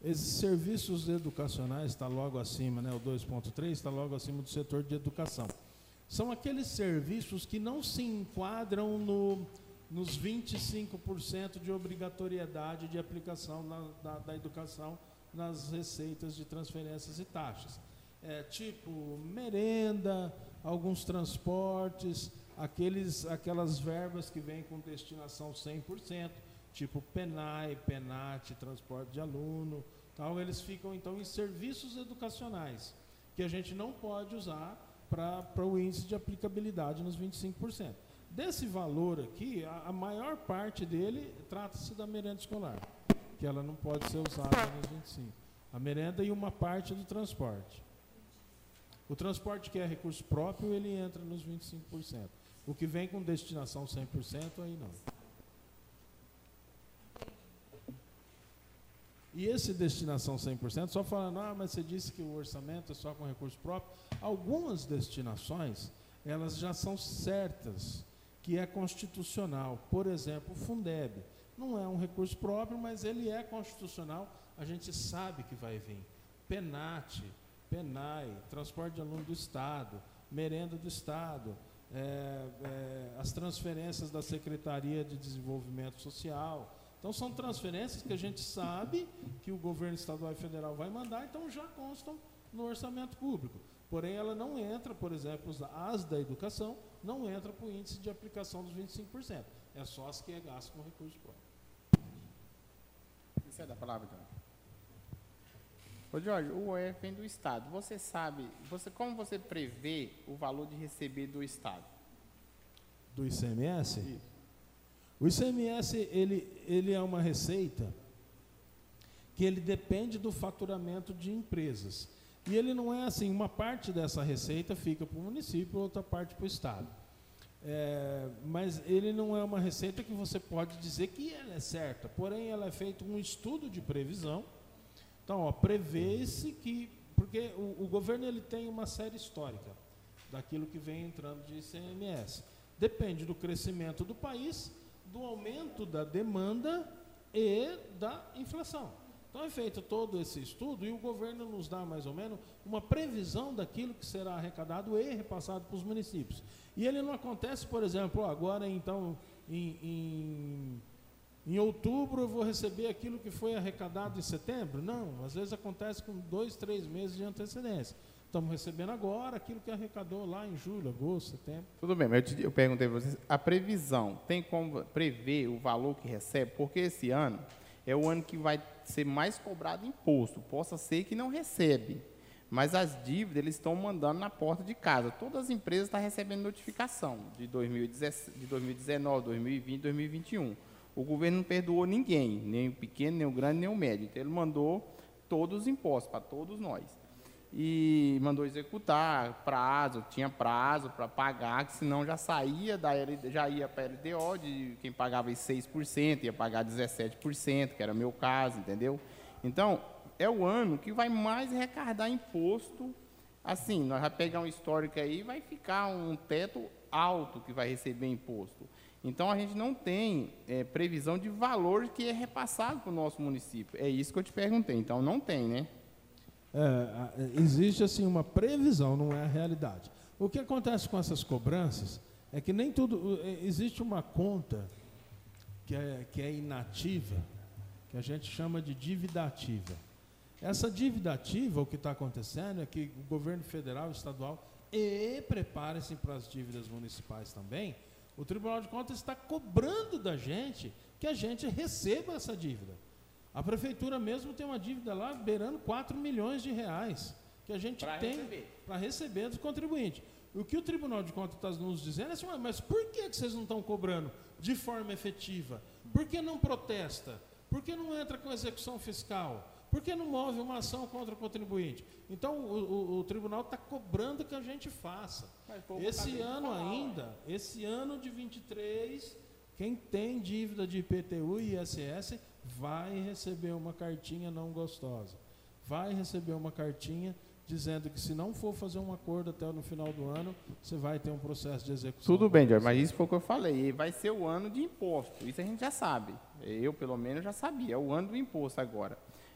esses serviços educacionais está logo acima, né, o dois ponto três está logo acima do setor de educação. São aqueles serviços que não se enquadram no, nos vinte e cinco por cento de obrigatoriedade de aplicação na, da, da educação nas receitas de transferências e taxas. É, tipo merenda, alguns transportes, aqueles, aquelas verbas que vêm com destinação cem por cento, tipo PENAI, PENAT, transporte de aluno, tal, eles ficam então em serviços educacionais, que a gente não pode usar para o índice de aplicabilidade nos vinte e cinco por cento. Desse valor aqui, a, a maior parte dele trata-se da merenda escolar, que ela não pode ser usada nos vinte e cinco por cento. A merenda e uma parte do transporte. O transporte que é recurso próprio, ele entra nos vinte e cinco por cento. O que vem com destinação cem por cento, aí não. E esse destinação cem por cento, só falando, ah, mas você disse que o orçamento é só com recurso próprio. Algumas destinações, elas já são certas, que é constitucional. Por exemplo, o Fundeb. Não é um recurso próprio, mas ele é constitucional, a gente sabe que vai vir. PENAT, PENAI, transporte de aluno do Estado, merenda do Estado, é, é, as transferências da Secretaria de Desenvolvimento Social. Então, são transferências que a gente sabe que o governo estadual e federal vai mandar, então já constam no orçamento público. Porém, ela não entra, por exemplo, as da educação, não entra para o índice de aplicação dos vinte e cinco por cento. É só as que é gasto com recurso próprio. Isso é da palavra, Jorge. Ô, Jorge, o O E F vem do Estado. Você sabe, você, como você prevê o valor de receber do Estado? Do I C M S? Isso. O I C M S, ele, ele é uma receita que ele depende do faturamento de empresas. E ele não é assim, uma parte dessa receita fica para o município, outra parte para o Estado. É, mas ele não é uma receita que você pode dizer que ela é certa, porém ela é feito um estudo de previsão. Então, ó, prevê-se que, porque o, o governo ele tem uma série histórica daquilo que vem entrando de I C M S. Depende do crescimento do país, do aumento da demanda e da inflação. Então é feito todo esse estudo e o governo nos dá mais ou menos uma previsão daquilo que será arrecadado e repassado para os municípios. E ele não acontece, por exemplo, agora então em, em, em outubro eu vou receber aquilo que foi arrecadado em setembro. Não, às vezes acontece com dois, três meses de antecedência. Estamos recebendo agora aquilo que arrecadou lá em julho, agosto, setembro. Tudo bem, mas eu, te, eu perguntei para vocês, a previsão, tem como prever o valor que recebe? Porque esse ano é o ano que vai ser mais cobrado imposto. Possa ser que não recebe, mas as dívidas eles estão mandando na porta de casa. Todas as empresas estão recebendo notificação de dois mil e dezenove, dois mil e vinte, dois mil e vinte e um. O governo não perdoou ninguém, nem o pequeno, nem o grande, nem o médio. Então, ele mandou todos os impostos para todos nós. E mandou executar, prazo, tinha prazo para pagar, que senão já saía da L D, já ia para a L D O, de quem pagava seis por cento, ia pagar dezessete por cento, que era o meu caso, entendeu? Então, é o ano que vai mais arrecadar imposto. Assim, nós vamos pegar um histórico aí, vai ficar um teto alto que vai receber imposto. Então, a gente não tem é, previsão de valor que é repassado para o nosso município. É isso que eu te perguntei. Então, não tem, né? É, existe assim uma previsão, não é a realidade. O que acontece com essas cobranças é que nem tudo, existe uma conta que é, que é inativa, que a gente chama de dívida ativa. Essa dívida ativa, o que está acontecendo é que o governo federal, estadual e prepare-se para as dívidas municipais também, o Tribunal de Contas está cobrando da gente que a gente receba essa dívida. A prefeitura mesmo tem uma dívida lá beirando quatro milhões de reais que a gente pra tem para receber dos contribuintes. O que o Tribunal de Contas está nos dizendo é assim, mas por que vocês não estão cobrando de forma efetiva? Por que não protesta? Por que não entra com execução fiscal? Por que não move uma ação contra o contribuinte? Então, o, o, o tribunal está cobrando que a gente faça. Esse ano ainda, esse ano de vinte e três, quem tem dívida de I P T U e I S S vai receber uma cartinha não gostosa. Vai receber uma cartinha dizendo que se não for fazer um acordo até no final do ano, você vai ter um processo de execução. Tudo bem, Jorge, mas isso foi o que eu falei. Vai ser o ano de imposto. Isso a gente já sabe. Eu, pelo menos, já sabia. É o ano do imposto agora.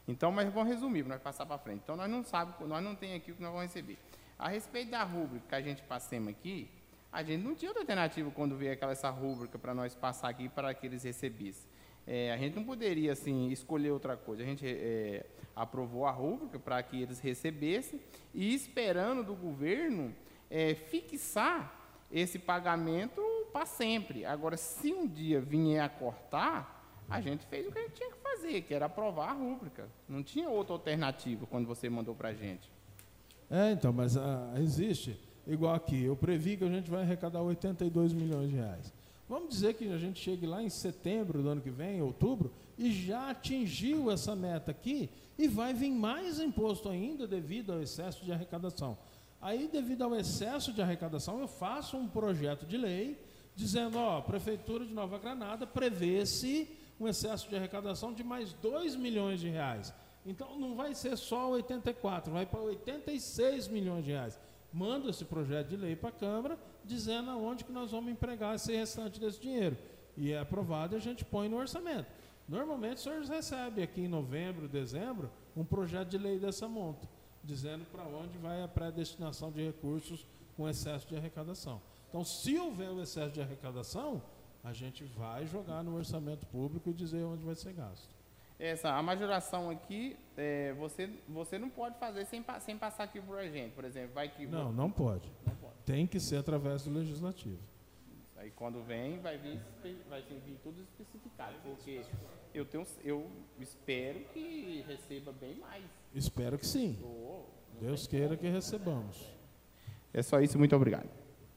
Então, mas vamos resumir, para nós passar para frente. Então, nós não sabemos, nós não temos aqui o que nós vamos receber. A respeito da rúbrica que a gente passemos aqui, a gente não tinha outra alternativa quando veio aquela essa rúbrica para nós passar aqui para que eles recebessem. É, a gente não poderia, assim, escolher outra coisa. A gente é, aprovou a rúbrica para que eles recebessem e esperando do governo é, fixar esse pagamento para sempre. Agora, se um dia vier a cortar, a gente fez o que a gente tinha que fazer, que era aprovar a rúbrica. Não tinha outra alternativa quando você mandou para a gente. É, então, mas ah, existe. Igual aqui, eu previ que a gente vai arrecadar oitenta e dois milhões de reais. Vamos dizer que a gente chegue lá em setembro do ano que vem, outubro, e já atingiu essa meta aqui, e vai vir mais imposto ainda devido ao excesso de arrecadação. Aí, devido ao excesso de arrecadação, eu faço um projeto de lei dizendo, ó, a Prefeitura de Nova Granada prevê-se um excesso de arrecadação de mais dois milhões de reais. Então, não vai ser só oitenta e quatro, vai para oitenta e seis milhões de reais. Mando esse projeto de lei para a Câmara, dizendo aonde que nós vamos empregar esse restante desse dinheiro. E é aprovado e a gente põe no orçamento. Normalmente, os senhores recebem aqui em novembro, dezembro, um projeto de lei dessa monta, dizendo para onde vai a pré-destinação de recursos com excesso de arrecadação. Então, se houver o excesso de arrecadação, a gente vai jogar no orçamento público e dizer onde vai ser gasto. Essa, a majoração aqui, é, você, você não pode fazer sem, sem passar aqui por a gente, por exemplo. Vai que não, não pode. não pode. Tem que ser através do Legislativo. Aí quando vem, vai vir, vai vir tudo especificado, porque eu, tenho, eu espero que receba bem mais. Espero que sim. Oh, Deus queira que recebamos. É só isso, muito obrigado.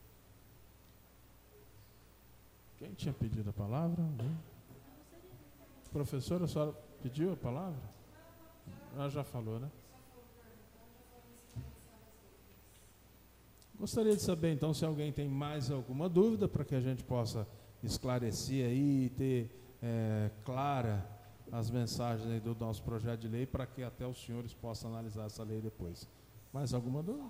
Quem tinha pedido a palavra? Alguém? Professora, a senhora pediu a palavra? Ela já falou, né? Gostaria de saber, então, se alguém tem mais alguma dúvida para que a gente possa esclarecer aí e ter é, clara as mensagens aí do nosso projeto de lei para que até os senhores possam analisar essa lei depois. Mais alguma dúvida?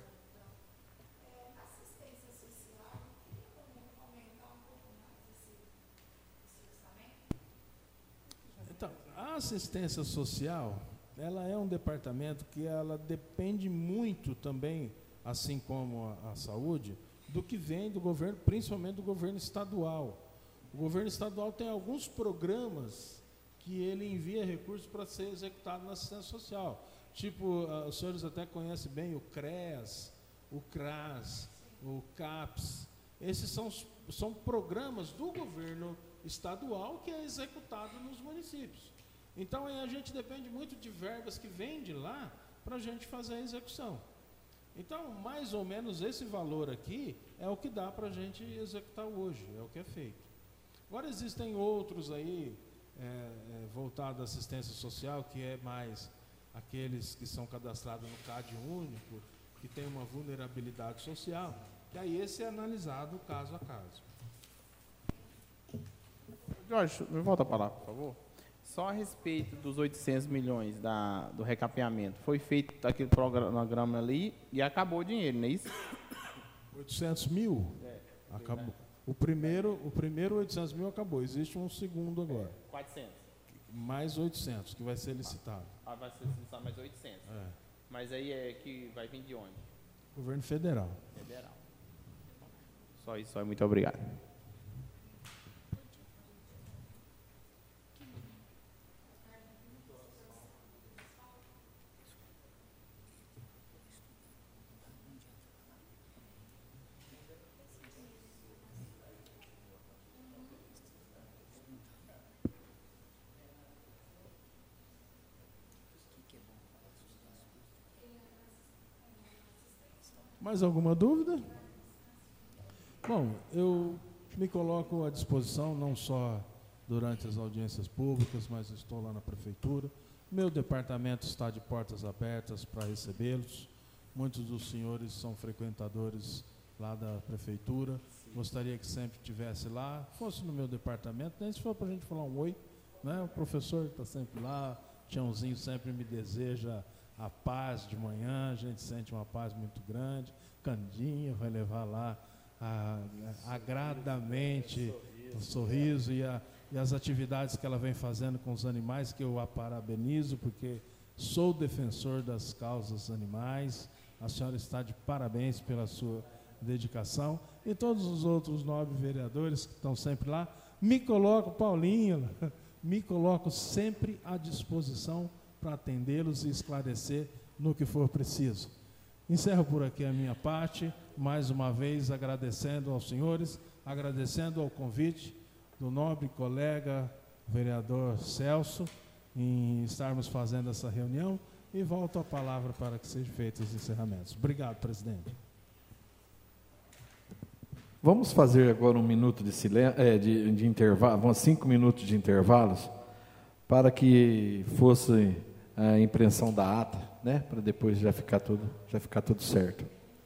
Então, a assistência social, ela é um departamento que ela depende muito também, assim como a, a saúde, do que vem do governo, principalmente do governo estadual. O governo estadual tem alguns programas que ele envia recursos para ser executado na assistência social. Tipo, uh, os senhores até conhecem bem o CREAS, o CRAS, o CAPS. Esses são, são programas do governo estadual que é executado nos municípios. Então, aí a gente depende muito de verbas que vêm de lá para a gente fazer a execução. Então, mais ou menos esse valor aqui é o que dá para a gente executar hoje, é o que é feito. Agora, existem outros aí, é, é, voltados à assistência social, que é mais aqueles que são cadastrados no CAD único, que tem uma vulnerabilidade social, que aí esse é analisado caso a caso. Jorge, me volta a palavra, por favor. Só a respeito dos oitocentos milhões da, do recapeamento, foi feito aquele programa ali e acabou o dinheiro, não é isso? oitocentos mil? É, acabou. O primeiro, o primeiro oitocentos mil acabou, existe um segundo agora. É, quatrocentos. Mais oitocentos, que vai ser licitado. Ah, vai ser licitado mais oitocentos. É. Mas aí é que vai vir de onde? Governo federal. Federal. Só isso, só. Muito obrigado. Mais alguma dúvida? Bom, eu me coloco à disposição, não só durante as audiências públicas, mas estou lá na prefeitura. Meu departamento está de portas abertas para recebê-los. Muitos dos senhores são frequentadores lá da prefeitura. Gostaria que sempre estivesse lá, fosse no meu departamento, nem se for para a gente falar um oi, né? O professor está sempre lá, o Tiãozinho sempre me deseja a paz de manhã, a gente sente uma paz muito grande. Candinha vai levar lá a, a, agradamente o sorriso e a, e as atividades que ela vem fazendo com os animais, que eu a parabenizo, porque sou defensor das causas animais. A senhora está de parabéns pela sua dedicação. E todos os outros nobres vereadores que estão sempre lá, me coloco, Paulinho, me coloco sempre à disposição para atendê-los e esclarecer no que for preciso. Encerro por aqui a minha parte, mais uma vez agradecendo aos senhores, agradecendo ao convite do nobre colega vereador Celso em estarmos fazendo essa reunião, e volto a palavra para que sejam feitos os encerramentos. Obrigado, presidente. Vamos fazer agora um minuto de silêncio, é, de, de intervalo, vamos cinco minutos de intervalos, para que fosse a impressão da ata, né? Para depois já ficar tudo, já ficar tudo certo.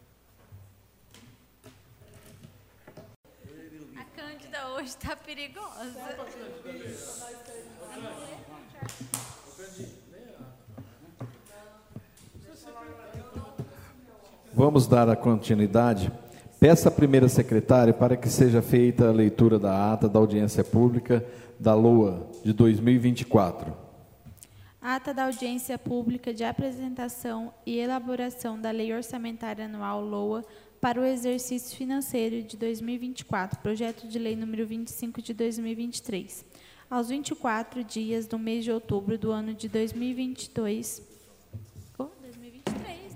A Cândida hoje está perigosa. Vamos dar a continuidade. Peça à primeira secretária para que seja feita a leitura da ata da audiência pública da LOA de dois mil e vinte e quatro. Ata da audiência pública de apresentação e elaboração da Lei Orçamentária Anual LOA para o exercício financeiro de dois mil e vinte e quatro, projeto de lei número vinte e cinco de dois mil e vinte e três. Aos vinte e quatro dias do mês de outubro do ano de dois mil e vinte e dois, oh, dois mil e vinte e três, né?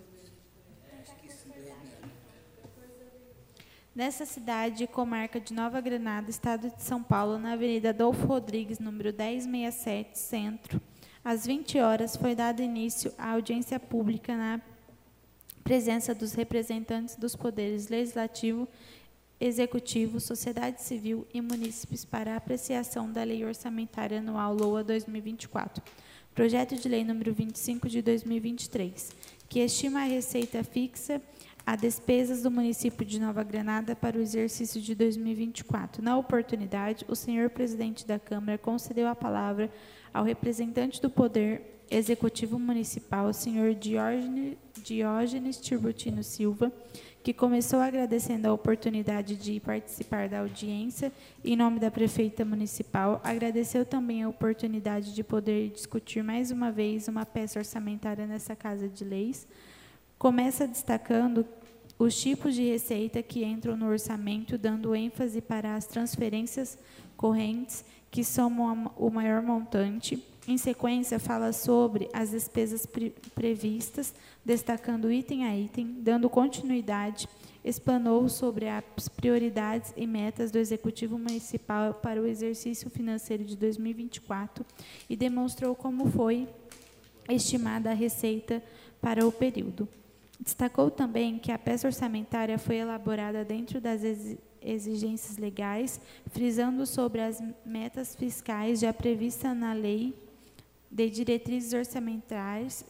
Nessa cidade e comarca de Nova Granada, estado de São Paulo, na Avenida Adolfo Rodrigues, número dez sessenta e sete, Centro, às vinte horas, foi dado início à audiência pública na presença dos representantes dos poderes legislativo, executivo, sociedade civil e munícipes para a apreciação da Lei Orçamentária Anual LOA dois mil e vinte e quatro, projeto de lei número vinte e cinco de dois mil e vinte e três, que estima a receita fixa a despesas do município de Nova Granada para o exercício de dois mil e vinte e quatro. Na oportunidade, o senhor presidente da Câmara concedeu a palavra ao representante do Poder Executivo Municipal, o senhor Diógenes, Diógenes Tiburtino Silva, que começou agradecendo a oportunidade de participar da audiência em nome da prefeita municipal. Agradeceu também a oportunidade de poder discutir mais uma vez uma peça orçamentária nessa Casa de Leis. Começa destacando os tipos de receita que entram no orçamento, dando ênfase para as transferências correntes, que somam o maior montante. Em sequência, fala sobre as despesas pre previstas, destacando item a item, dando continuidade, explanou sobre as prioridades e metas do Executivo Municipal para o exercício financeiro de dois mil e vinte e quatro e demonstrou como foi estimada a receita para o período. Destacou também que a peça orçamentária foi elaborada dentro das exigências legais, frisando sobre as metas fiscais já previstas na Lei de Diretrizes Orçamentárias,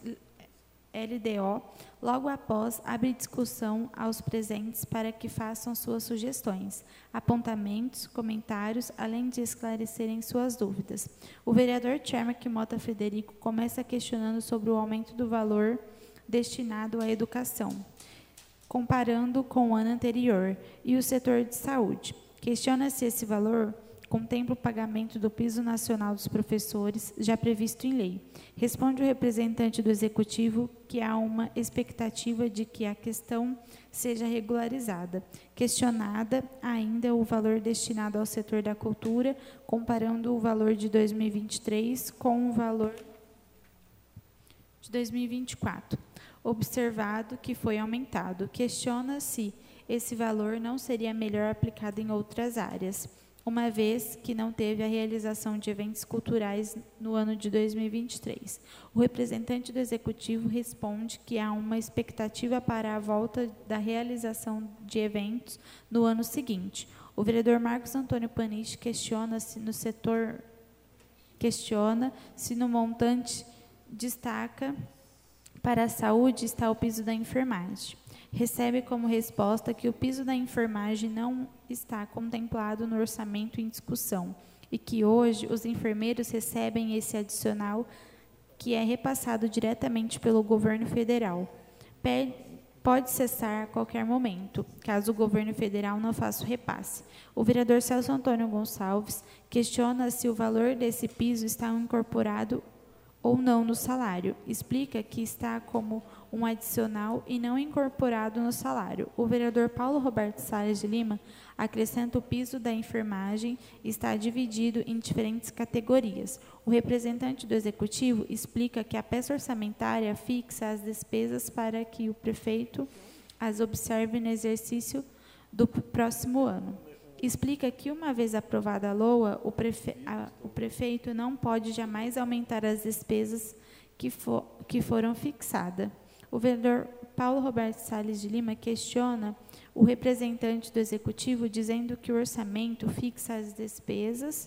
L D O. Logo após, abre discussão aos presentes para que façam suas sugestões, apontamentos, comentários, além de esclarecerem suas dúvidas. O vereador Tchermak Mota Frederico começa questionando sobre o aumento do valor destinado à educação, comparando com o ano anterior, e o setor de saúde. Questiona se esse valor contempla o pagamento do piso nacional dos professores, já previsto em lei. Responde o representante do Executivo que há uma expectativa de que a questão seja regularizada. Questionada ainda o valor destinado ao setor da cultura, comparando o valor de dois mil e vinte e três com o valor de dois mil e vinte e quatro. Observado que foi aumentado, questiona se esse valor não seria melhor aplicado em outras áreas, uma vez que não teve a realização de eventos culturais no ano de dois mil e vinte e três. O representante do Executivo responde que há uma expectativa para a volta da realização de eventos no ano seguinte. O vereador Marcos Antônio Panichi questiona se no setor, questiona se no montante destaca para a saúde está o piso da enfermagem. Recebe como resposta que o piso da enfermagem não está contemplado no orçamento em discussão e que hoje os enfermeiros recebem esse adicional que é repassado diretamente pelo governo federal. pode cessar a qualquer momento, caso o governo federal não faça o repasse. O vereador Celso Antônio Gonçalves questiona se o valor desse piso está incorporado ou não no salário. Explica que está como um adicional e não incorporado no salário. O vereador Paulo Roberto Salles de Lima acrescenta o piso da enfermagem está dividido em diferentes categorias. O representante do Executivo explica que a peça orçamentária fixa as despesas para que o prefeito as observe no exercício do próximo ano. Explica que, uma vez aprovada a LOA, o, prefe, a, o prefeito não pode jamais aumentar as despesas que, for, que foram fixadas. O vereador Paulo Roberto Salles de Lima questiona o representante do Executivo, dizendo que o orçamento fixa as despesas,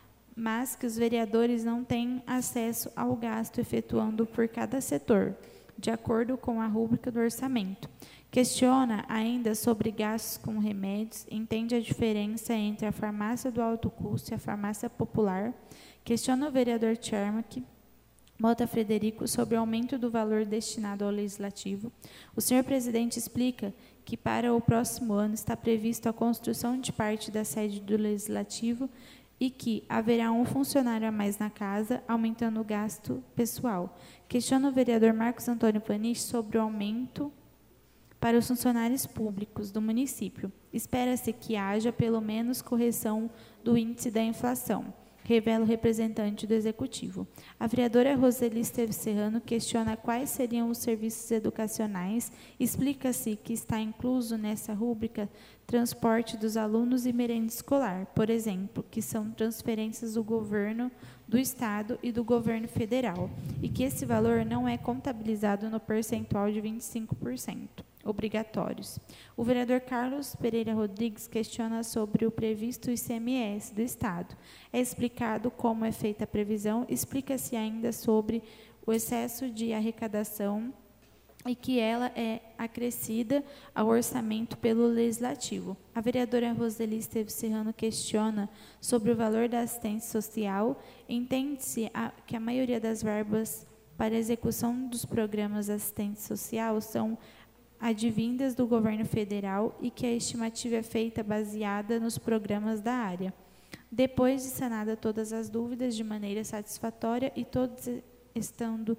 mas que os vereadores não têm acesso ao gasto efetuando por cada setor, de acordo com a rúbrica do orçamento. Questiona ainda sobre gastos com remédios, entende a diferença entre a farmácia do alto custo e a farmácia popular. Questiona o vereador Chermak Mota Frederico sobre o aumento do valor destinado ao Legislativo. O senhor presidente explica que para o próximo ano está previsto a construção de parte da sede do Legislativo e que haverá um funcionário a mais na casa, aumentando o gasto pessoal. Questiona o vereador Marcos Antônio Panich sobre o aumento para os funcionários públicos do município. Espera-se que haja pelo menos correção do índice da inflação, revela o representante do Executivo. A vereadora Roseli Esteves Serrano questiona quais seriam os serviços educacionais. Explica-se que está incluso nessa rúbrica transporte dos alunos e merenda escolar, por exemplo, que são transferências do governo do Estado e do governo federal, e que esse valor não é contabilizado no percentual de vinte e cinco por cento. Obrigatórios. O vereador Carlos Pereira Rodrigues questiona sobre o previsto I C M S do Estado. É explicado como é feita a previsão, explica-se ainda sobre o excesso de arrecadação e que ela é acrescida ao orçamento pelo Legislativo. A vereadora Roseli Esteves Serrano questiona sobre o valor da assistência social. Entende-se a, que a maioria das verbas para a execução dos programas de assistência social são advindas do governo federal e que a estimativa é feita baseada nos programas da área. Depois de sanada todas as dúvidas de maneira satisfatória e todos estando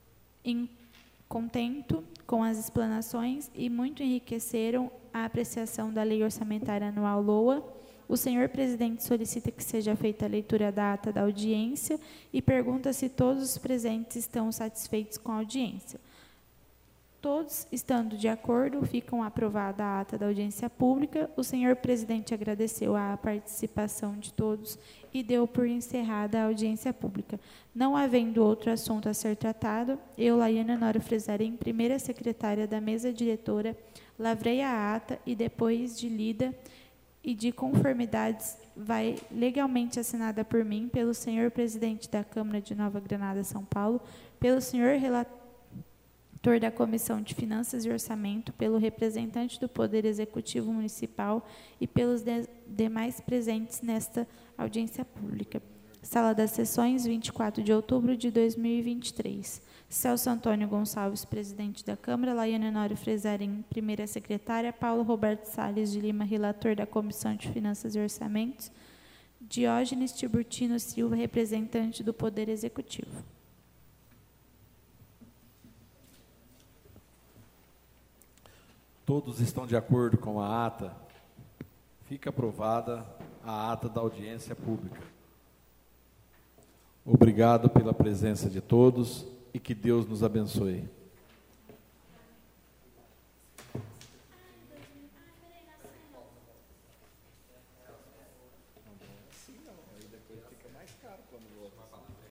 em contento com as explanações e muito enriqueceram a apreciação da Lei Orçamentária Anual LOA, o senhor presidente solicita que seja feita a leitura da ata da audiência e pergunta se todos os presentes estão satisfeitos com a audiência. Todos, estando de acordo, ficam aprovada a ata da audiência pública. O senhor presidente agradeceu a participação de todos e deu por encerrada a audiência pública. Não havendo outro assunto a ser tratado, eu, Laiane Honório Fresarim, primeira secretária da mesa diretora, lavrei a ata e, depois de lida e de conformidades, vai legalmente assinada por mim, pelo senhor presidente da Câmara de Nova Granada, São Paulo, pelo senhor relator da Comissão de Finanças e Orçamento, pelo representante do Poder Executivo Municipal e pelos de, demais presentes nesta audiência pública. Sala das Sessões, vinte e quatro de outubro de dois mil e vinte e três. Celso Antônio Gonçalves, presidente da Câmara, Laiane Honório Fresarim, primeira secretária, Paulo Roberto Salles de Lima, relator da Comissão de Finanças e Orçamentos, Diógenes Tiburtino Silva, representante do Poder Executivo. Todos estão de acordo com a ata? Fica aprovada a ata da audiência pública. Obrigado pela presença de todos e que Deus nos abençoe. Sim, não. Aí depois fica mais caro quando volta.